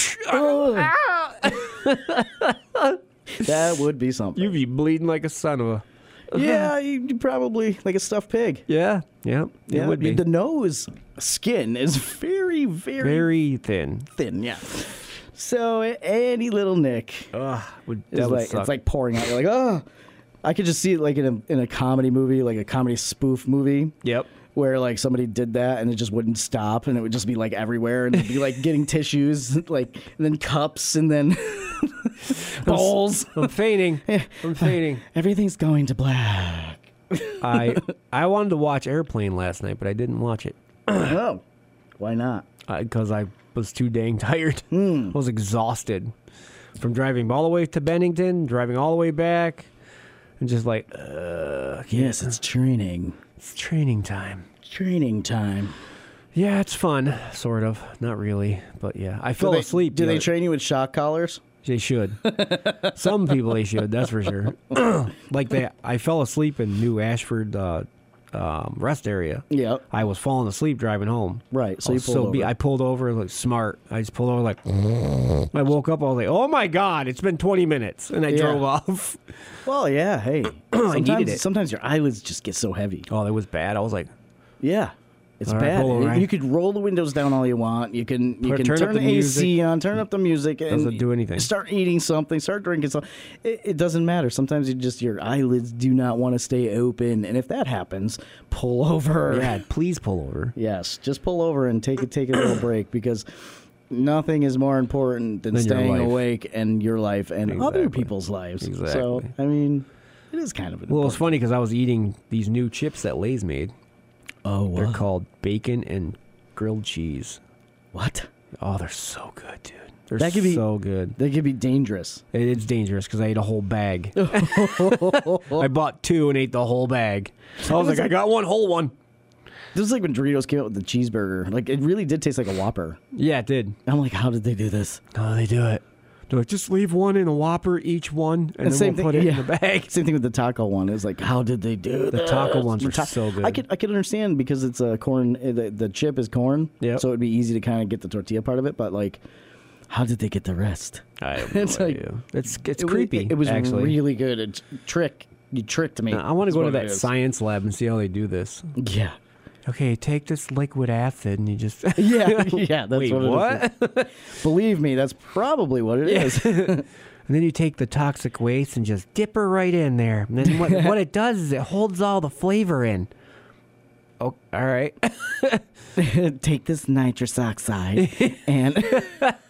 That would be something. You'd be bleeding like a son of a. yeah, you you probably like a stuffed pig. Yeah, yeah, it Yeah, would be the nose skin is very, very, very thin. thin. Yeah. So any little nick Ugh, would, is that would like suck. it's like pouring out. You're like, oh, I could just see it like in a in a comedy movie, like a comedy spoof movie. Yep. Where like somebody did that and it just wouldn't stop and it would just be like everywhere and it'd be like getting tissues like and then cups and then bowls. I'm fainting. I'm fainting. Everything's going to black. I I wanted to watch Airplane last night, but I didn't watch it Oh, why not? because I was too dang tired. Hmm. I was exhausted from driving all the way to Bennington, driving all the way back, and just like, uh, Yes, it's training. It's training time. Training time. Yeah, it's fun, sort of. Not really, but yeah. I Do fell they, asleep. Do the they other- train you with shock collars? They should. Some people they should. That's for sure. Like that, I fell asleep in New Ashford uh, um, rest area. Yeah. I was falling asleep driving home. Right. So I you was pulled so over. be- I pulled over like smart. I just pulled over like. I woke up. I was like, "Oh my god, it's been twenty minutes," and I Yeah. drove off. Well, yeah. Hey, needed sometimes, it. sometimes your eyelids just get so heavy. Oh, that was bad. I was like, Yeah. It's All right, bad. pull over, right? You could roll the windows down all you want. You can you Put- can turn turn, up the the A C music. on, turn up the music, and Doesn't do anything. Start eating something, start drinking something. It, it doesn't matter. Sometimes you just your eyelids do not want to stay open, and if that happens, pull over. "Yeah, please pull over." Yes, just pull over and take a take a little break because nothing is more important than Than your staying life. awake and your life and other Exactly. people's lives. So Exactly. I mean, it is kind of an Well, it's important- funny because I was eating these new chips that Lay's made. Oh, They're wow. called bacon and grilled cheese. What? Oh, they're so good, dude. They're That could be- so good. They could be dangerous. It- It's dangerous because I ate a whole bag. I bought two and ate the whole bag. I was like, I got one whole one. This is like when Doritos came out with the cheeseburger. Like, it really did taste like a Whopper. Yeah, it did. I'm like, how did they do this? Oh, they do it. They're like, just leave one in a Whopper, each one, and, then same we'll put thing- it yeah. in the bag. Same thing with the taco one. It was like, how did they do The this? taco ones The are so good. I could I could understand because it's a corn. uh, The, the chip is corn, Yep. so it'd be easy to kind of get the tortilla part of it. But like, how did they get the rest? I have no It's like- idea. It's it's It was- creepy. It, was actually. really good. It's trick. You tricked me. Now, I want to is go to what that it is. science lab and see how they do this. Yeah. Okay, take this liquid acid and you just Yeah, yeah, that's Wait, what it what? is. Believe me, that's probably what it is. And then you take the toxic waste and just dip her right in there. And then what, what it does is it holds all the flavor in. Oh, all right. Take this nitrous oxide and Put,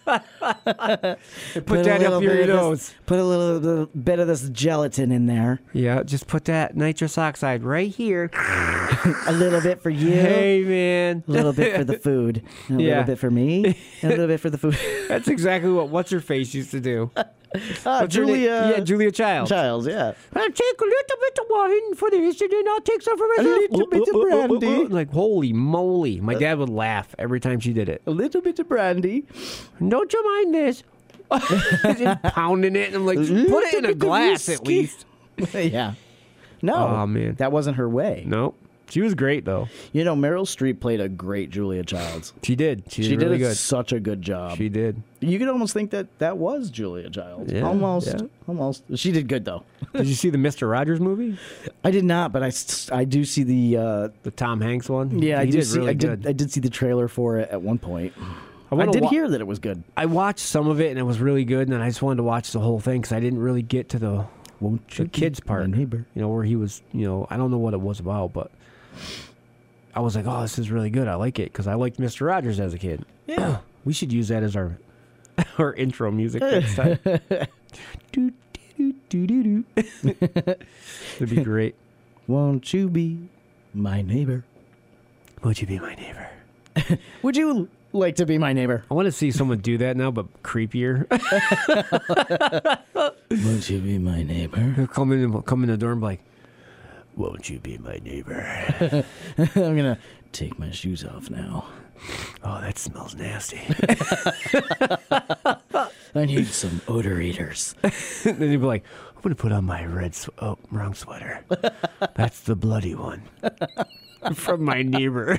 a that little up your bit of this- nose. put a little, little bit of this gelatin in there. Yeah, just put that nitrous oxide right here. A little bit for you. Hey, man. A little bit for the food. And a Yeah. little bit for me. And a little bit for the food. That's exactly what What's Her Face used to do. Ah, What's her name? Julia. Yeah, Julia Childs. Childs, yeah. I'll take a little bit of wine for this, and then I'll take some for myself. A little bit of brandy. Like, holy moly. My dad would laugh every time she did it. A little bit of brandy. Don't you mind this? Just pounding it, and I'm like, put it in a bit of glass at whiskey. least. Yeah. No. Oh, man. That wasn't her way. Nope. She was great, though. You know, Meryl Streep played a great Julia Childs. She did. She, She did did really a- good. such a good job. She did. You could almost think that that was Julia Childs. Yeah, almost. yeah. Almost. She did good, though. Did you see the Mister Rogers movie? I did not, but I, s- I do see the. Uh, The Tom Hanks one? yeah, I he do did see. really I good. did. I did see the trailer for it at one point. I, wanna did wa- hear that it was good. I watched some of it, and it was really good, and then I just wanted to watch the whole thing because I didn't really get to the Won't the you kids be part. my neighbor? You know, where he was, you know, I don't know what it was about, but I was like, oh, this is really good. I like it because I liked Mister Rogers as a kid. Yeah. We should use that as our our intro music next time. do, do, do, do, do. That'd be great. Won't you be my neighbor? Would you be my neighbor? Would you like to be my neighbor? I want to see someone do that now, but creepier. Won't you be my neighbor? He'll come in, come in the door and be like, won't you be my neighbor? I'm gonna take my shoes off now. Oh, that smells nasty. I need some odor eaters. Then he'd be like, I'm going to put on my red, sw- oh, wrong sweater. That's the bloody one. From my neighbor.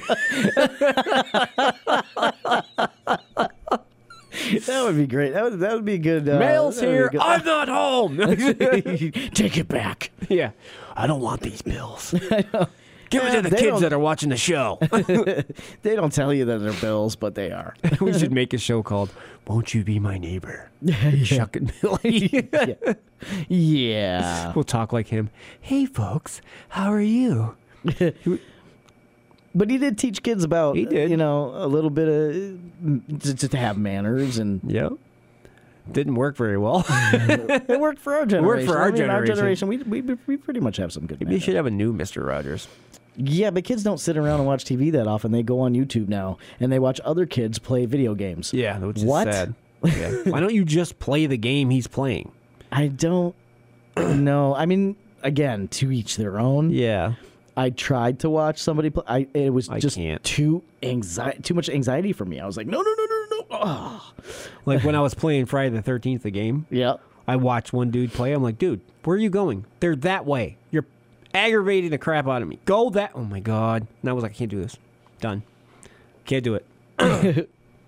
That would be great. That would that would be good. Uh, Mail's that would be here. good- I'm not home. Take it back. Yeah. I don't want these bills. Give it to the They kids don't- that are watching the show. They don't tell you that they're bills, but they are. We should make a show called Won't You Be My Neighbor? Chuck and Billy. yeah. yeah. We'll talk like him. Hey, folks. How are you? But he did teach kids about, He did. you know, a little bit of just to have manners, and Yep. Didn't work very well. it worked for our generation. worked for our I mean, Our generation. generation, we, we we pretty much have some good. Maybe you manners. should have a new Mister Rogers. Yeah, but kids don't sit around and watch T V that often. They go on YouTube now and they watch other kids play video games. Yeah, which is What? sad. Yeah. Why don't you just play the game he's playing? I don't know. I mean, again, to each their own. Yeah. I tried to watch somebody play. I it was I just can't. too anxiety, too much anxiety for me. I was like, no, no, no, no, no. Oh. Like when I was playing Friday the thirteenth, the game, Yeah. I watched one dude play. I'm like, dude, where are you going? They're that way. You're aggravating the crap out of me. Go that. Oh my god. And I was like, I can't do this. Done. Can't do it.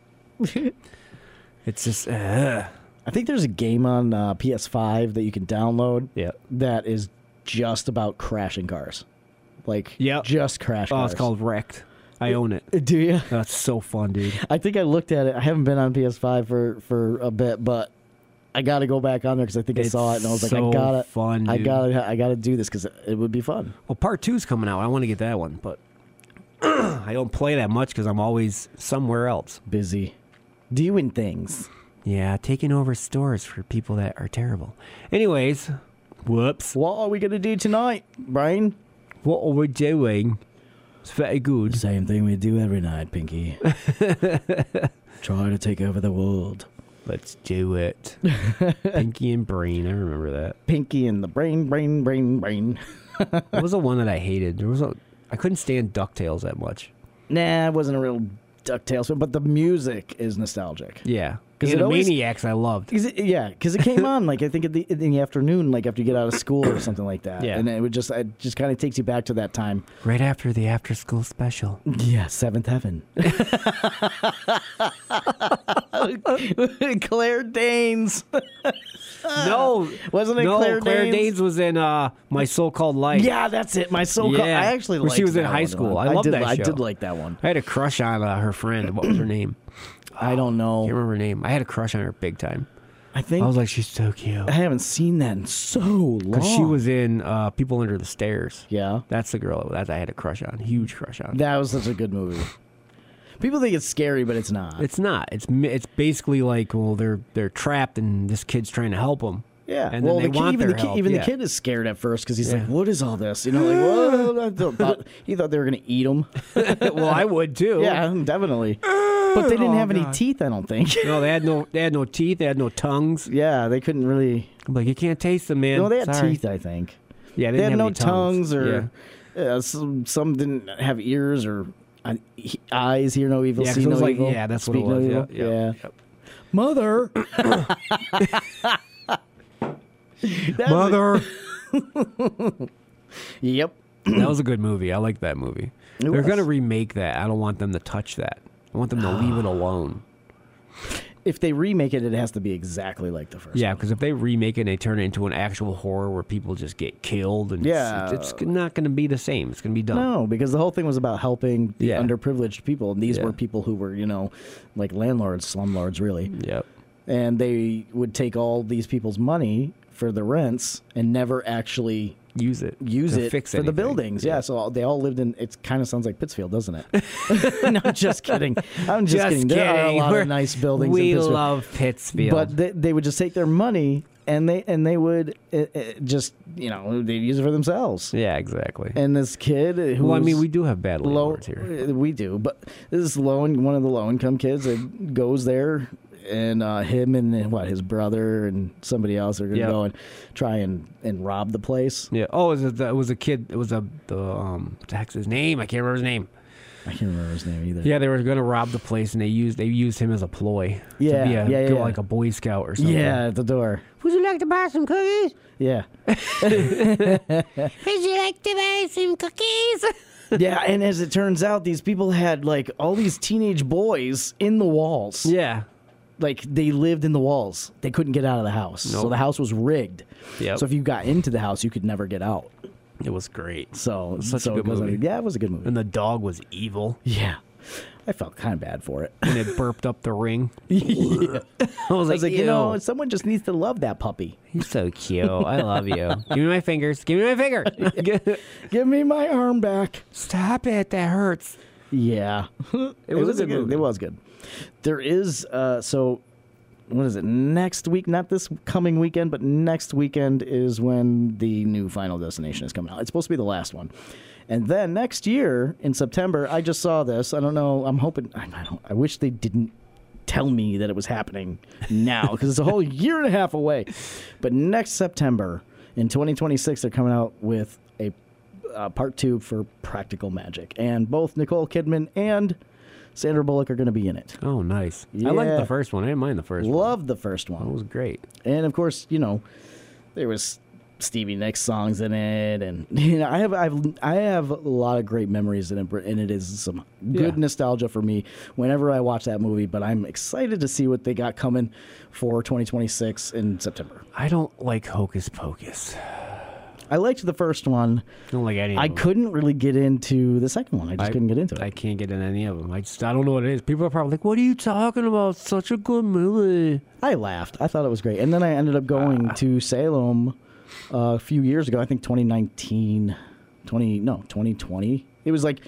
It's just. Uh. I think there's a game on uh, P S five that you can download. Yeah. That is just about crashing cars, like Yep. just crash Oh, cars. it's called Wrecked. I own it. Do you? That's so fun, dude. I think I looked at it. I haven't been on P S five for, for a bit, but I got to go back on there because I think I It's saw it and I was like, so I gotta, fun, I dude. gotta, I gotta do this because it, it would be fun. Well, part two's coming out. I want to get that one, but I don't play that much because I'm always somewhere else. Busy, doing things. Yeah, taking over stores for people that are terrible. Anyways, whoops. What are we gonna do tonight, Brian? What are we doing? It's very good. Same thing we do every night, Pinky. Try to take over the world. Let's do it. Pinky and Brain. I remember that. Pinky and the brain, brain, brain, brain. What was the one that I hated? There was a. I couldn't stand DuckTales that much. Nah, it wasn't a real DuckTales fan, but the music is nostalgic. Yeah. 'Cause And it always- Animaniacs I loved. Cause it, yeah, because it came on like I think in the, in the afternoon, like after you get out of school or something like that. Yeah. and it would just it just kind of takes you back to that time. Right after the after school special. Yeah, Seventh Heaven. Claire Danes. No. Wasn't it no, Claire Claire Danes? Danes was in uh, My So-Called Life. Yeah, that's it. My soul. Yeah. I actually Where liked she was in that high one. school. I loved did, that I show. did like that one. I had a crush on uh, her friend. What was her name? I don't I know. can't remember her name. I had a crush on her big time. I think I was like, she's so cute. I haven't seen that in so long. Because she was in uh, People Under the Stairs. Yeah, That's the girl that I had a crush on. Huge crush on. that was such a good movie. People think it's scary, but it's not. It's not. It's mi- it's basically like, well, they're they're trapped and this kid's trying to help them. Yeah, And well, then they the kid, want even their the kid, help. even yeah. the kid is scared at first because he's Yeah. like, "What is all this?" You know, like, "What?" I thought- he thought they were going to eat him. Well, I would too. Yeah, definitely. But they didn't Oh, have any God. teeth. I don't think. No, they had no they had no teeth. They had no tongues. Yeah, they couldn't really. I'm like, you can't taste them, man. No, they had Sorry. teeth. I think Yeah, they, they, had didn't no have any tongues, or yeah. uh, some, some didn't have ears or uh, he- eyes. Hear no evil, Yeah, 'cause see it no was like- evil. yeah, that's what it speak no was. evil. Yeah, yeah, yeah. Mother. That's- Mother. Yep. That was a good movie. I like that movie. It They're was. going to remake that. I don't want them to touch that. I want them to leave it alone. If they remake it, it has to be exactly like the first. Yeah, one. because if they remake it and they turn it into an actual horror where people just get killed, and Yeah. it's, it's not going to be the same. It's going to be dumb. No, because the whole thing was about helping the Yeah. underprivileged people, and these Yeah. were people who were, you know, like landlords, slumlords, really. Yep. And they would take all these people's money for the rents and never actually Use it. use to it fix for the anything. buildings. Yeah, so all, they all lived in. It kind of sounds like Pittsfield, doesn't it? No, just kidding. I'm just, Just kidding. There are a kidding. lot We're- of nice buildings We in Pittsfield. love Pittsfield. But they, they would just take their money and they and they would uh, uh, just you know they'd use it for themselves. yeah, exactly. And this kid who well, I mean, was we do have bad low, landlords here. uh, we do, but this low in, one of the low income kids that goes there. And uh, him and what his brother and somebody else are gonna Yep. go and try and, and rob the place. Yeah. Oh, it was, a, it was a kid. It was a the um. What the heck's his name? I can't remember his name. I can't remember his name either. Yeah, they were going to rob the place, and they used they used him as a ploy. Yeah, to be a, yeah, yeah, go yeah. like a Boy Scout or something. Yeah, at the door. Would you like to buy some cookies? Yeah, Would you like to buy some cookies? yeah. And as it turns out, these people had like all these teenage boys in the walls. Yeah. Like they lived in the walls. They couldn't get out of the house. So Nope. the house was rigged. Yep. So if you got into the house, you could never get out. It was great. So Such a so it good goes on- movie. Yeah, it was a good movie. And the dog was evil, Yeah, I felt kind of bad for it. and it burped up the ring. Yeah. I was I was like, like, you "Ew, know, someone just needs to love that puppy. he's so cute. I love you. Give me my fingers. Give me my finger. Give me my arm back. Stop it. That hurts. Yeah, it, was a good good. movie. It was good. There is uh, so. What is it? Next week, not this coming weekend, but next weekend is when the new Final Destination is coming out. It's supposed to be the last one, and then next year in September, I just saw this. I don't know. I'm hoping. I, I don't. I wish they didn't tell me that it was happening now because it's a whole year and a half away. But next September in twenty twenty-six, they're coming out with a uh, part two for Practical Magic, and both Nicole Kidman and Sandra Bullock are going to be in it. Oh, nice. I liked Yeah. the first one. I didn't mind the first one. Loved the first one. It was great. And of course, you know, there was Stevie Nicks songs in it, and you know, I have I've I have a lot of great memories in it, and it is some good Yeah. nostalgia for me whenever I watch that movie. But I'm excited to see what they got coming for twenty twenty-six in September. I don't like Hocus Pocus. I liked the first one. I don't like any of I them. couldn't really get into the second one. I just I- couldn't get into it. I can't get in any of them. I just, I don't know what it is. People are probably like, what are you talking about? Such a good movie. I laughed. I thought it was great. And then I ended up going to Salem uh, a few years ago. I think twenty nineteen, twenty no, twenty twenty. It was like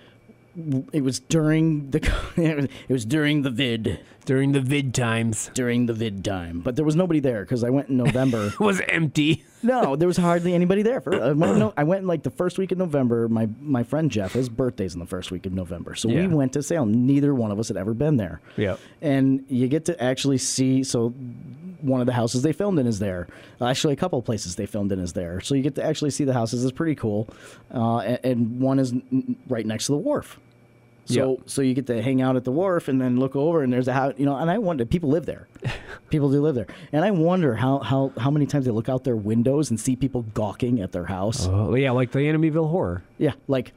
it was during the it was during the vid During the vid times. during the vid time. But there was nobody there because I went in November. It was empty. No, there was hardly anybody there. For, I, went, no, I went like the first week of November. My my friend Jeff, his birthday's in the first week of November, so Yeah. we went to Salem. Neither one of us had ever been there. Yep. And you get to actually see. So one of the houses they filmed in is there. Uh, actually, a couple of places they filmed in is there. So you get to actually see the houses. It's pretty cool. Uh, and, and one is n- right next to the wharf. So Yep. so you get to hang out at the wharf and then look over and there's a house, you know, and I wonder, people live there. People do live there. And I wonder how, how, how many times they look out their windows and see people gawking at their house. Oh, yeah, like the Amityville Horror. Yeah, like,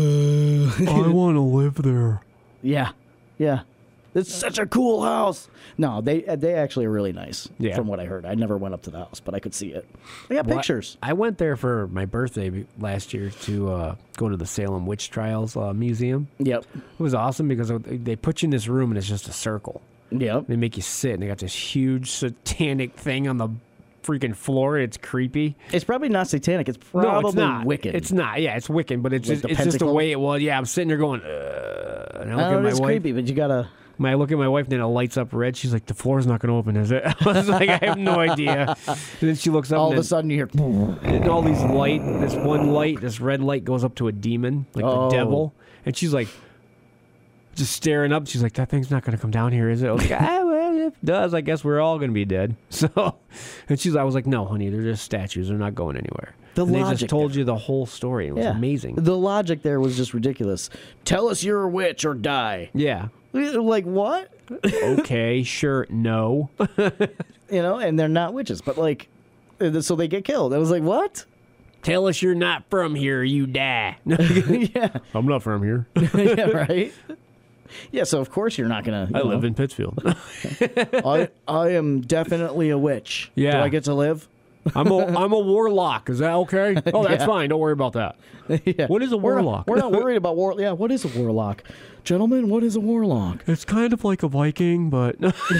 I want to live there. yeah, yeah. It's such a cool house. No, they they actually are really nice Yeah. from what I heard. I never went up to the house, but I could see it. They got Well, pictures. I went there for my birthday be- last year to uh, go to the Salem Witch Trials uh, Museum. Yep. It was awesome because they put you in this room and it's just a circle. Yep. They make you sit and they got this huge satanic thing on the freaking floor. It's creepy. It's probably not satanic. It's probably no, it's not. wicked. It's not. Yeah, it's Wiccan, but it's Like just the it's just the pentacle? way it was. Yeah, I'm sitting there going, uh, and I look I know at my it's wife. creepy, but you gotta. My, I look at my wife, and then it lights up red. She's like, "The floor's not going to open, is it?" I was like, "I have no idea." And then she looks up, All and, of a then, sudden you hear. and all these light, this one light, this red light goes up to a demon, like Oh. the devil, and she's like, just staring up. She's like, "That thing's not going to come down here, is it?" I was like, "Ah, well, if it does, I guess we're all going to be dead." So, and she's, I was like, "No, honey, they're just statues. They're not going anywhere." The and they logic just told there. you the whole story. It was amazing. The logic there was just ridiculous. Tell us you're a witch or die. Yeah. Like what? Okay, sure, no. You know, and they're not witches, but like, uh, so they get killed. I was like, what? Tell us you're not from here, you die. Yeah, I'm not from here. yeah, right. Yeah, so of course you're not gonna. you I live know, in Pittsfield. I I am definitely a witch. Yeah. Do I get to live? I'm a I'm a warlock. Is that okay? Oh, that's Yeah. fine. Don't worry about that. Yeah. What is a We're not- warlock? We're not worried about war. Yeah, what is a warlock, gentlemen? What is a warlock? It's kind of like a Viking, but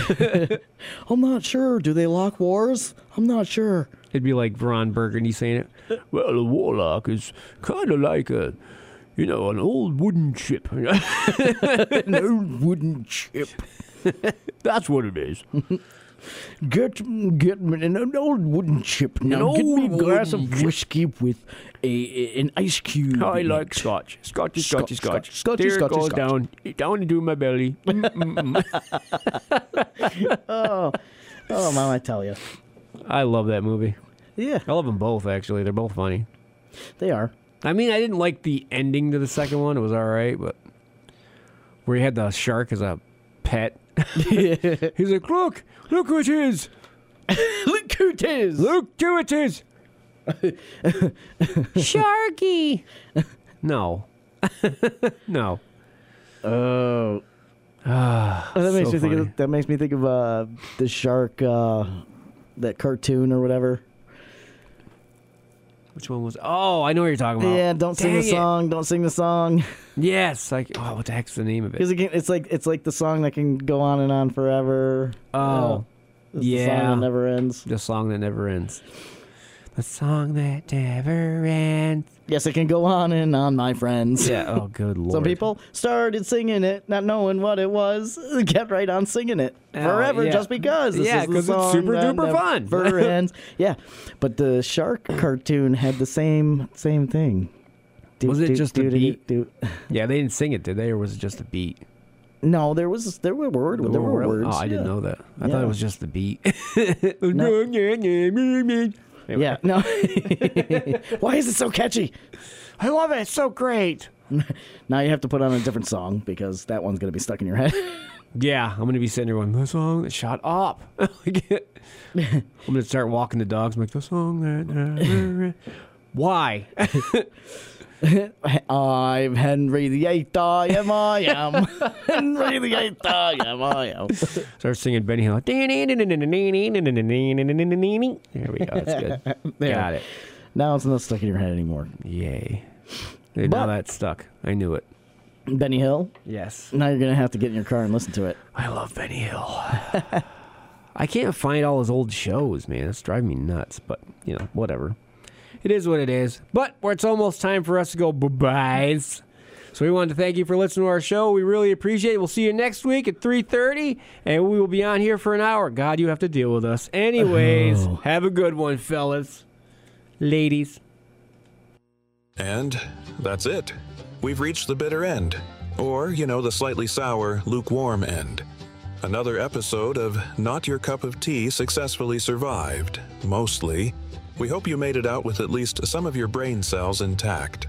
I'm not sure. Do they lock wars? I'm not sure. it'd be like Ron Burgundy saying it. Well, a warlock is kind of like a, you know, an old wooden ship. An old wooden chip. That's what it is. Get get me an old wooden chip now. An Get me a old glass wooden of whiskey with a, a an ice cube. I in like it. scotch. Scotchy, Scotch, scotchy, scotch. scotch, scotchy, there it scotchy, goes scotch. down, down into my belly. Oh, mom, I tell you. I love that movie. Yeah, I love them both, actually. They're both funny. they are. I mean, I didn't like the ending to the second one. It was all right, but where he had the shark as a pet. He's like, look, look who it is. Look who it is. Look who it is. Sharky. No. No. Oh. that makes so me think funny. of that makes me think of uh, the shark, uh, that cartoon or whatever. Which one was? Oh, I know what you're talking about. Yeah, don't sing the Dang it. song. Don't sing the song. Yes. Like, oh, what the heck's the name of it? Because it's like it's like the song that can go on and on forever. Oh, It's the yeah. song that never ends. The song that never ends. The song that never ends. Yes, it can go on and on, my friends. Yeah. Oh, good lord. Some people started singing it, not knowing what it was, kept right on singing it Oh, forever yeah. just because. This Yeah, is the 'cause it's song super that duper fun. never ends. Yeah, but the shark cartoon had the same same thing. Do, Was it do, just a do, do, beat? do. Yeah, they didn't sing it, did they, or was it just a beat? No, there was there were word there were words. Oh, I didn't yeah. know that. I Yeah. thought it was just the beat. Anyway. Yeah, no. Why is it so catchy? I love it. It's so great. Now you have to put on a different song because that one's going to be stuck in your head. Yeah, I'm going to be sitting there going, the song that shut up. I'm going to start walking the dogs. I'm like, the song that... Why? I'm Henry the Eighth, I am, I am. Henry the Eighth, I am, I am. Start singing Benny Hill. There we go. That's good. There. Got it. Now it's not stuck in your head anymore. Yay. Now But- that's stuck. I knew it. Benny Hill, Yes. now you're going to have to get in your car and listen to it. I love Benny Hill. I can't find all his old shows, man. It's driving me nuts. But, you know, whatever. It is what it is. But it's almost time for us to go bye-byes. So we wanted to thank you for listening to our show. We really appreciate it. We'll see you next week at three thirty, and we will be on here for an hour. God, you have to deal with us. Anyways, Oh. have a good one, fellas. Ladies. And that's it. We've reached the bitter end. Or, you know, the slightly sour, lukewarm end. Another episode of Not Your Cup of Tea successfully survived, mostly. We hope you made it out with at least some of your brain cells intact.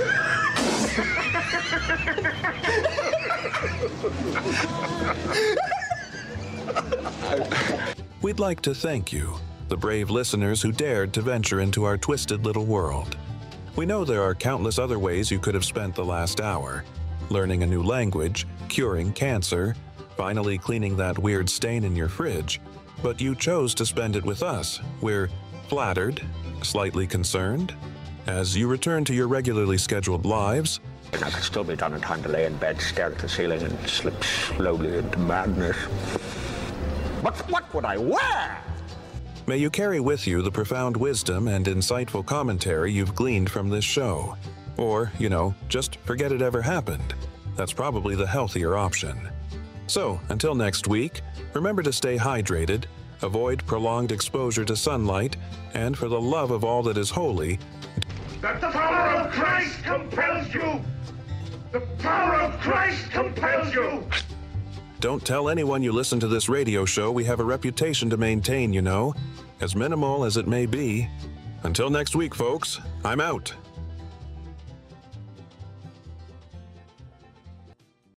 We'd like to thank you, the brave listeners who dared to venture into our twisted little world. We know there are countless other ways you could have spent the last hour. Learning a new language, curing cancer, finally cleaning that weird stain in your fridge. But you chose to spend it with us. We're flattered, slightly concerned. As you return to your regularly scheduled lives, I could still be done in time to lay in bed, stare at the ceiling, and slip slowly into madness. But what would I wear? may you carry with you the profound wisdom and insightful commentary you've gleaned from this show. Or, you know, just forget it ever happened. That's probably the healthier option. So, until next week, remember to stay hydrated, avoid prolonged exposure to sunlight, and for the love of all that is holy, That the power of Christ compels you! The power of Christ compels you! don't tell anyone you listen to this radio show. We have a reputation to maintain, you know, as minimal as it may be. Until next week, folks, I'm out.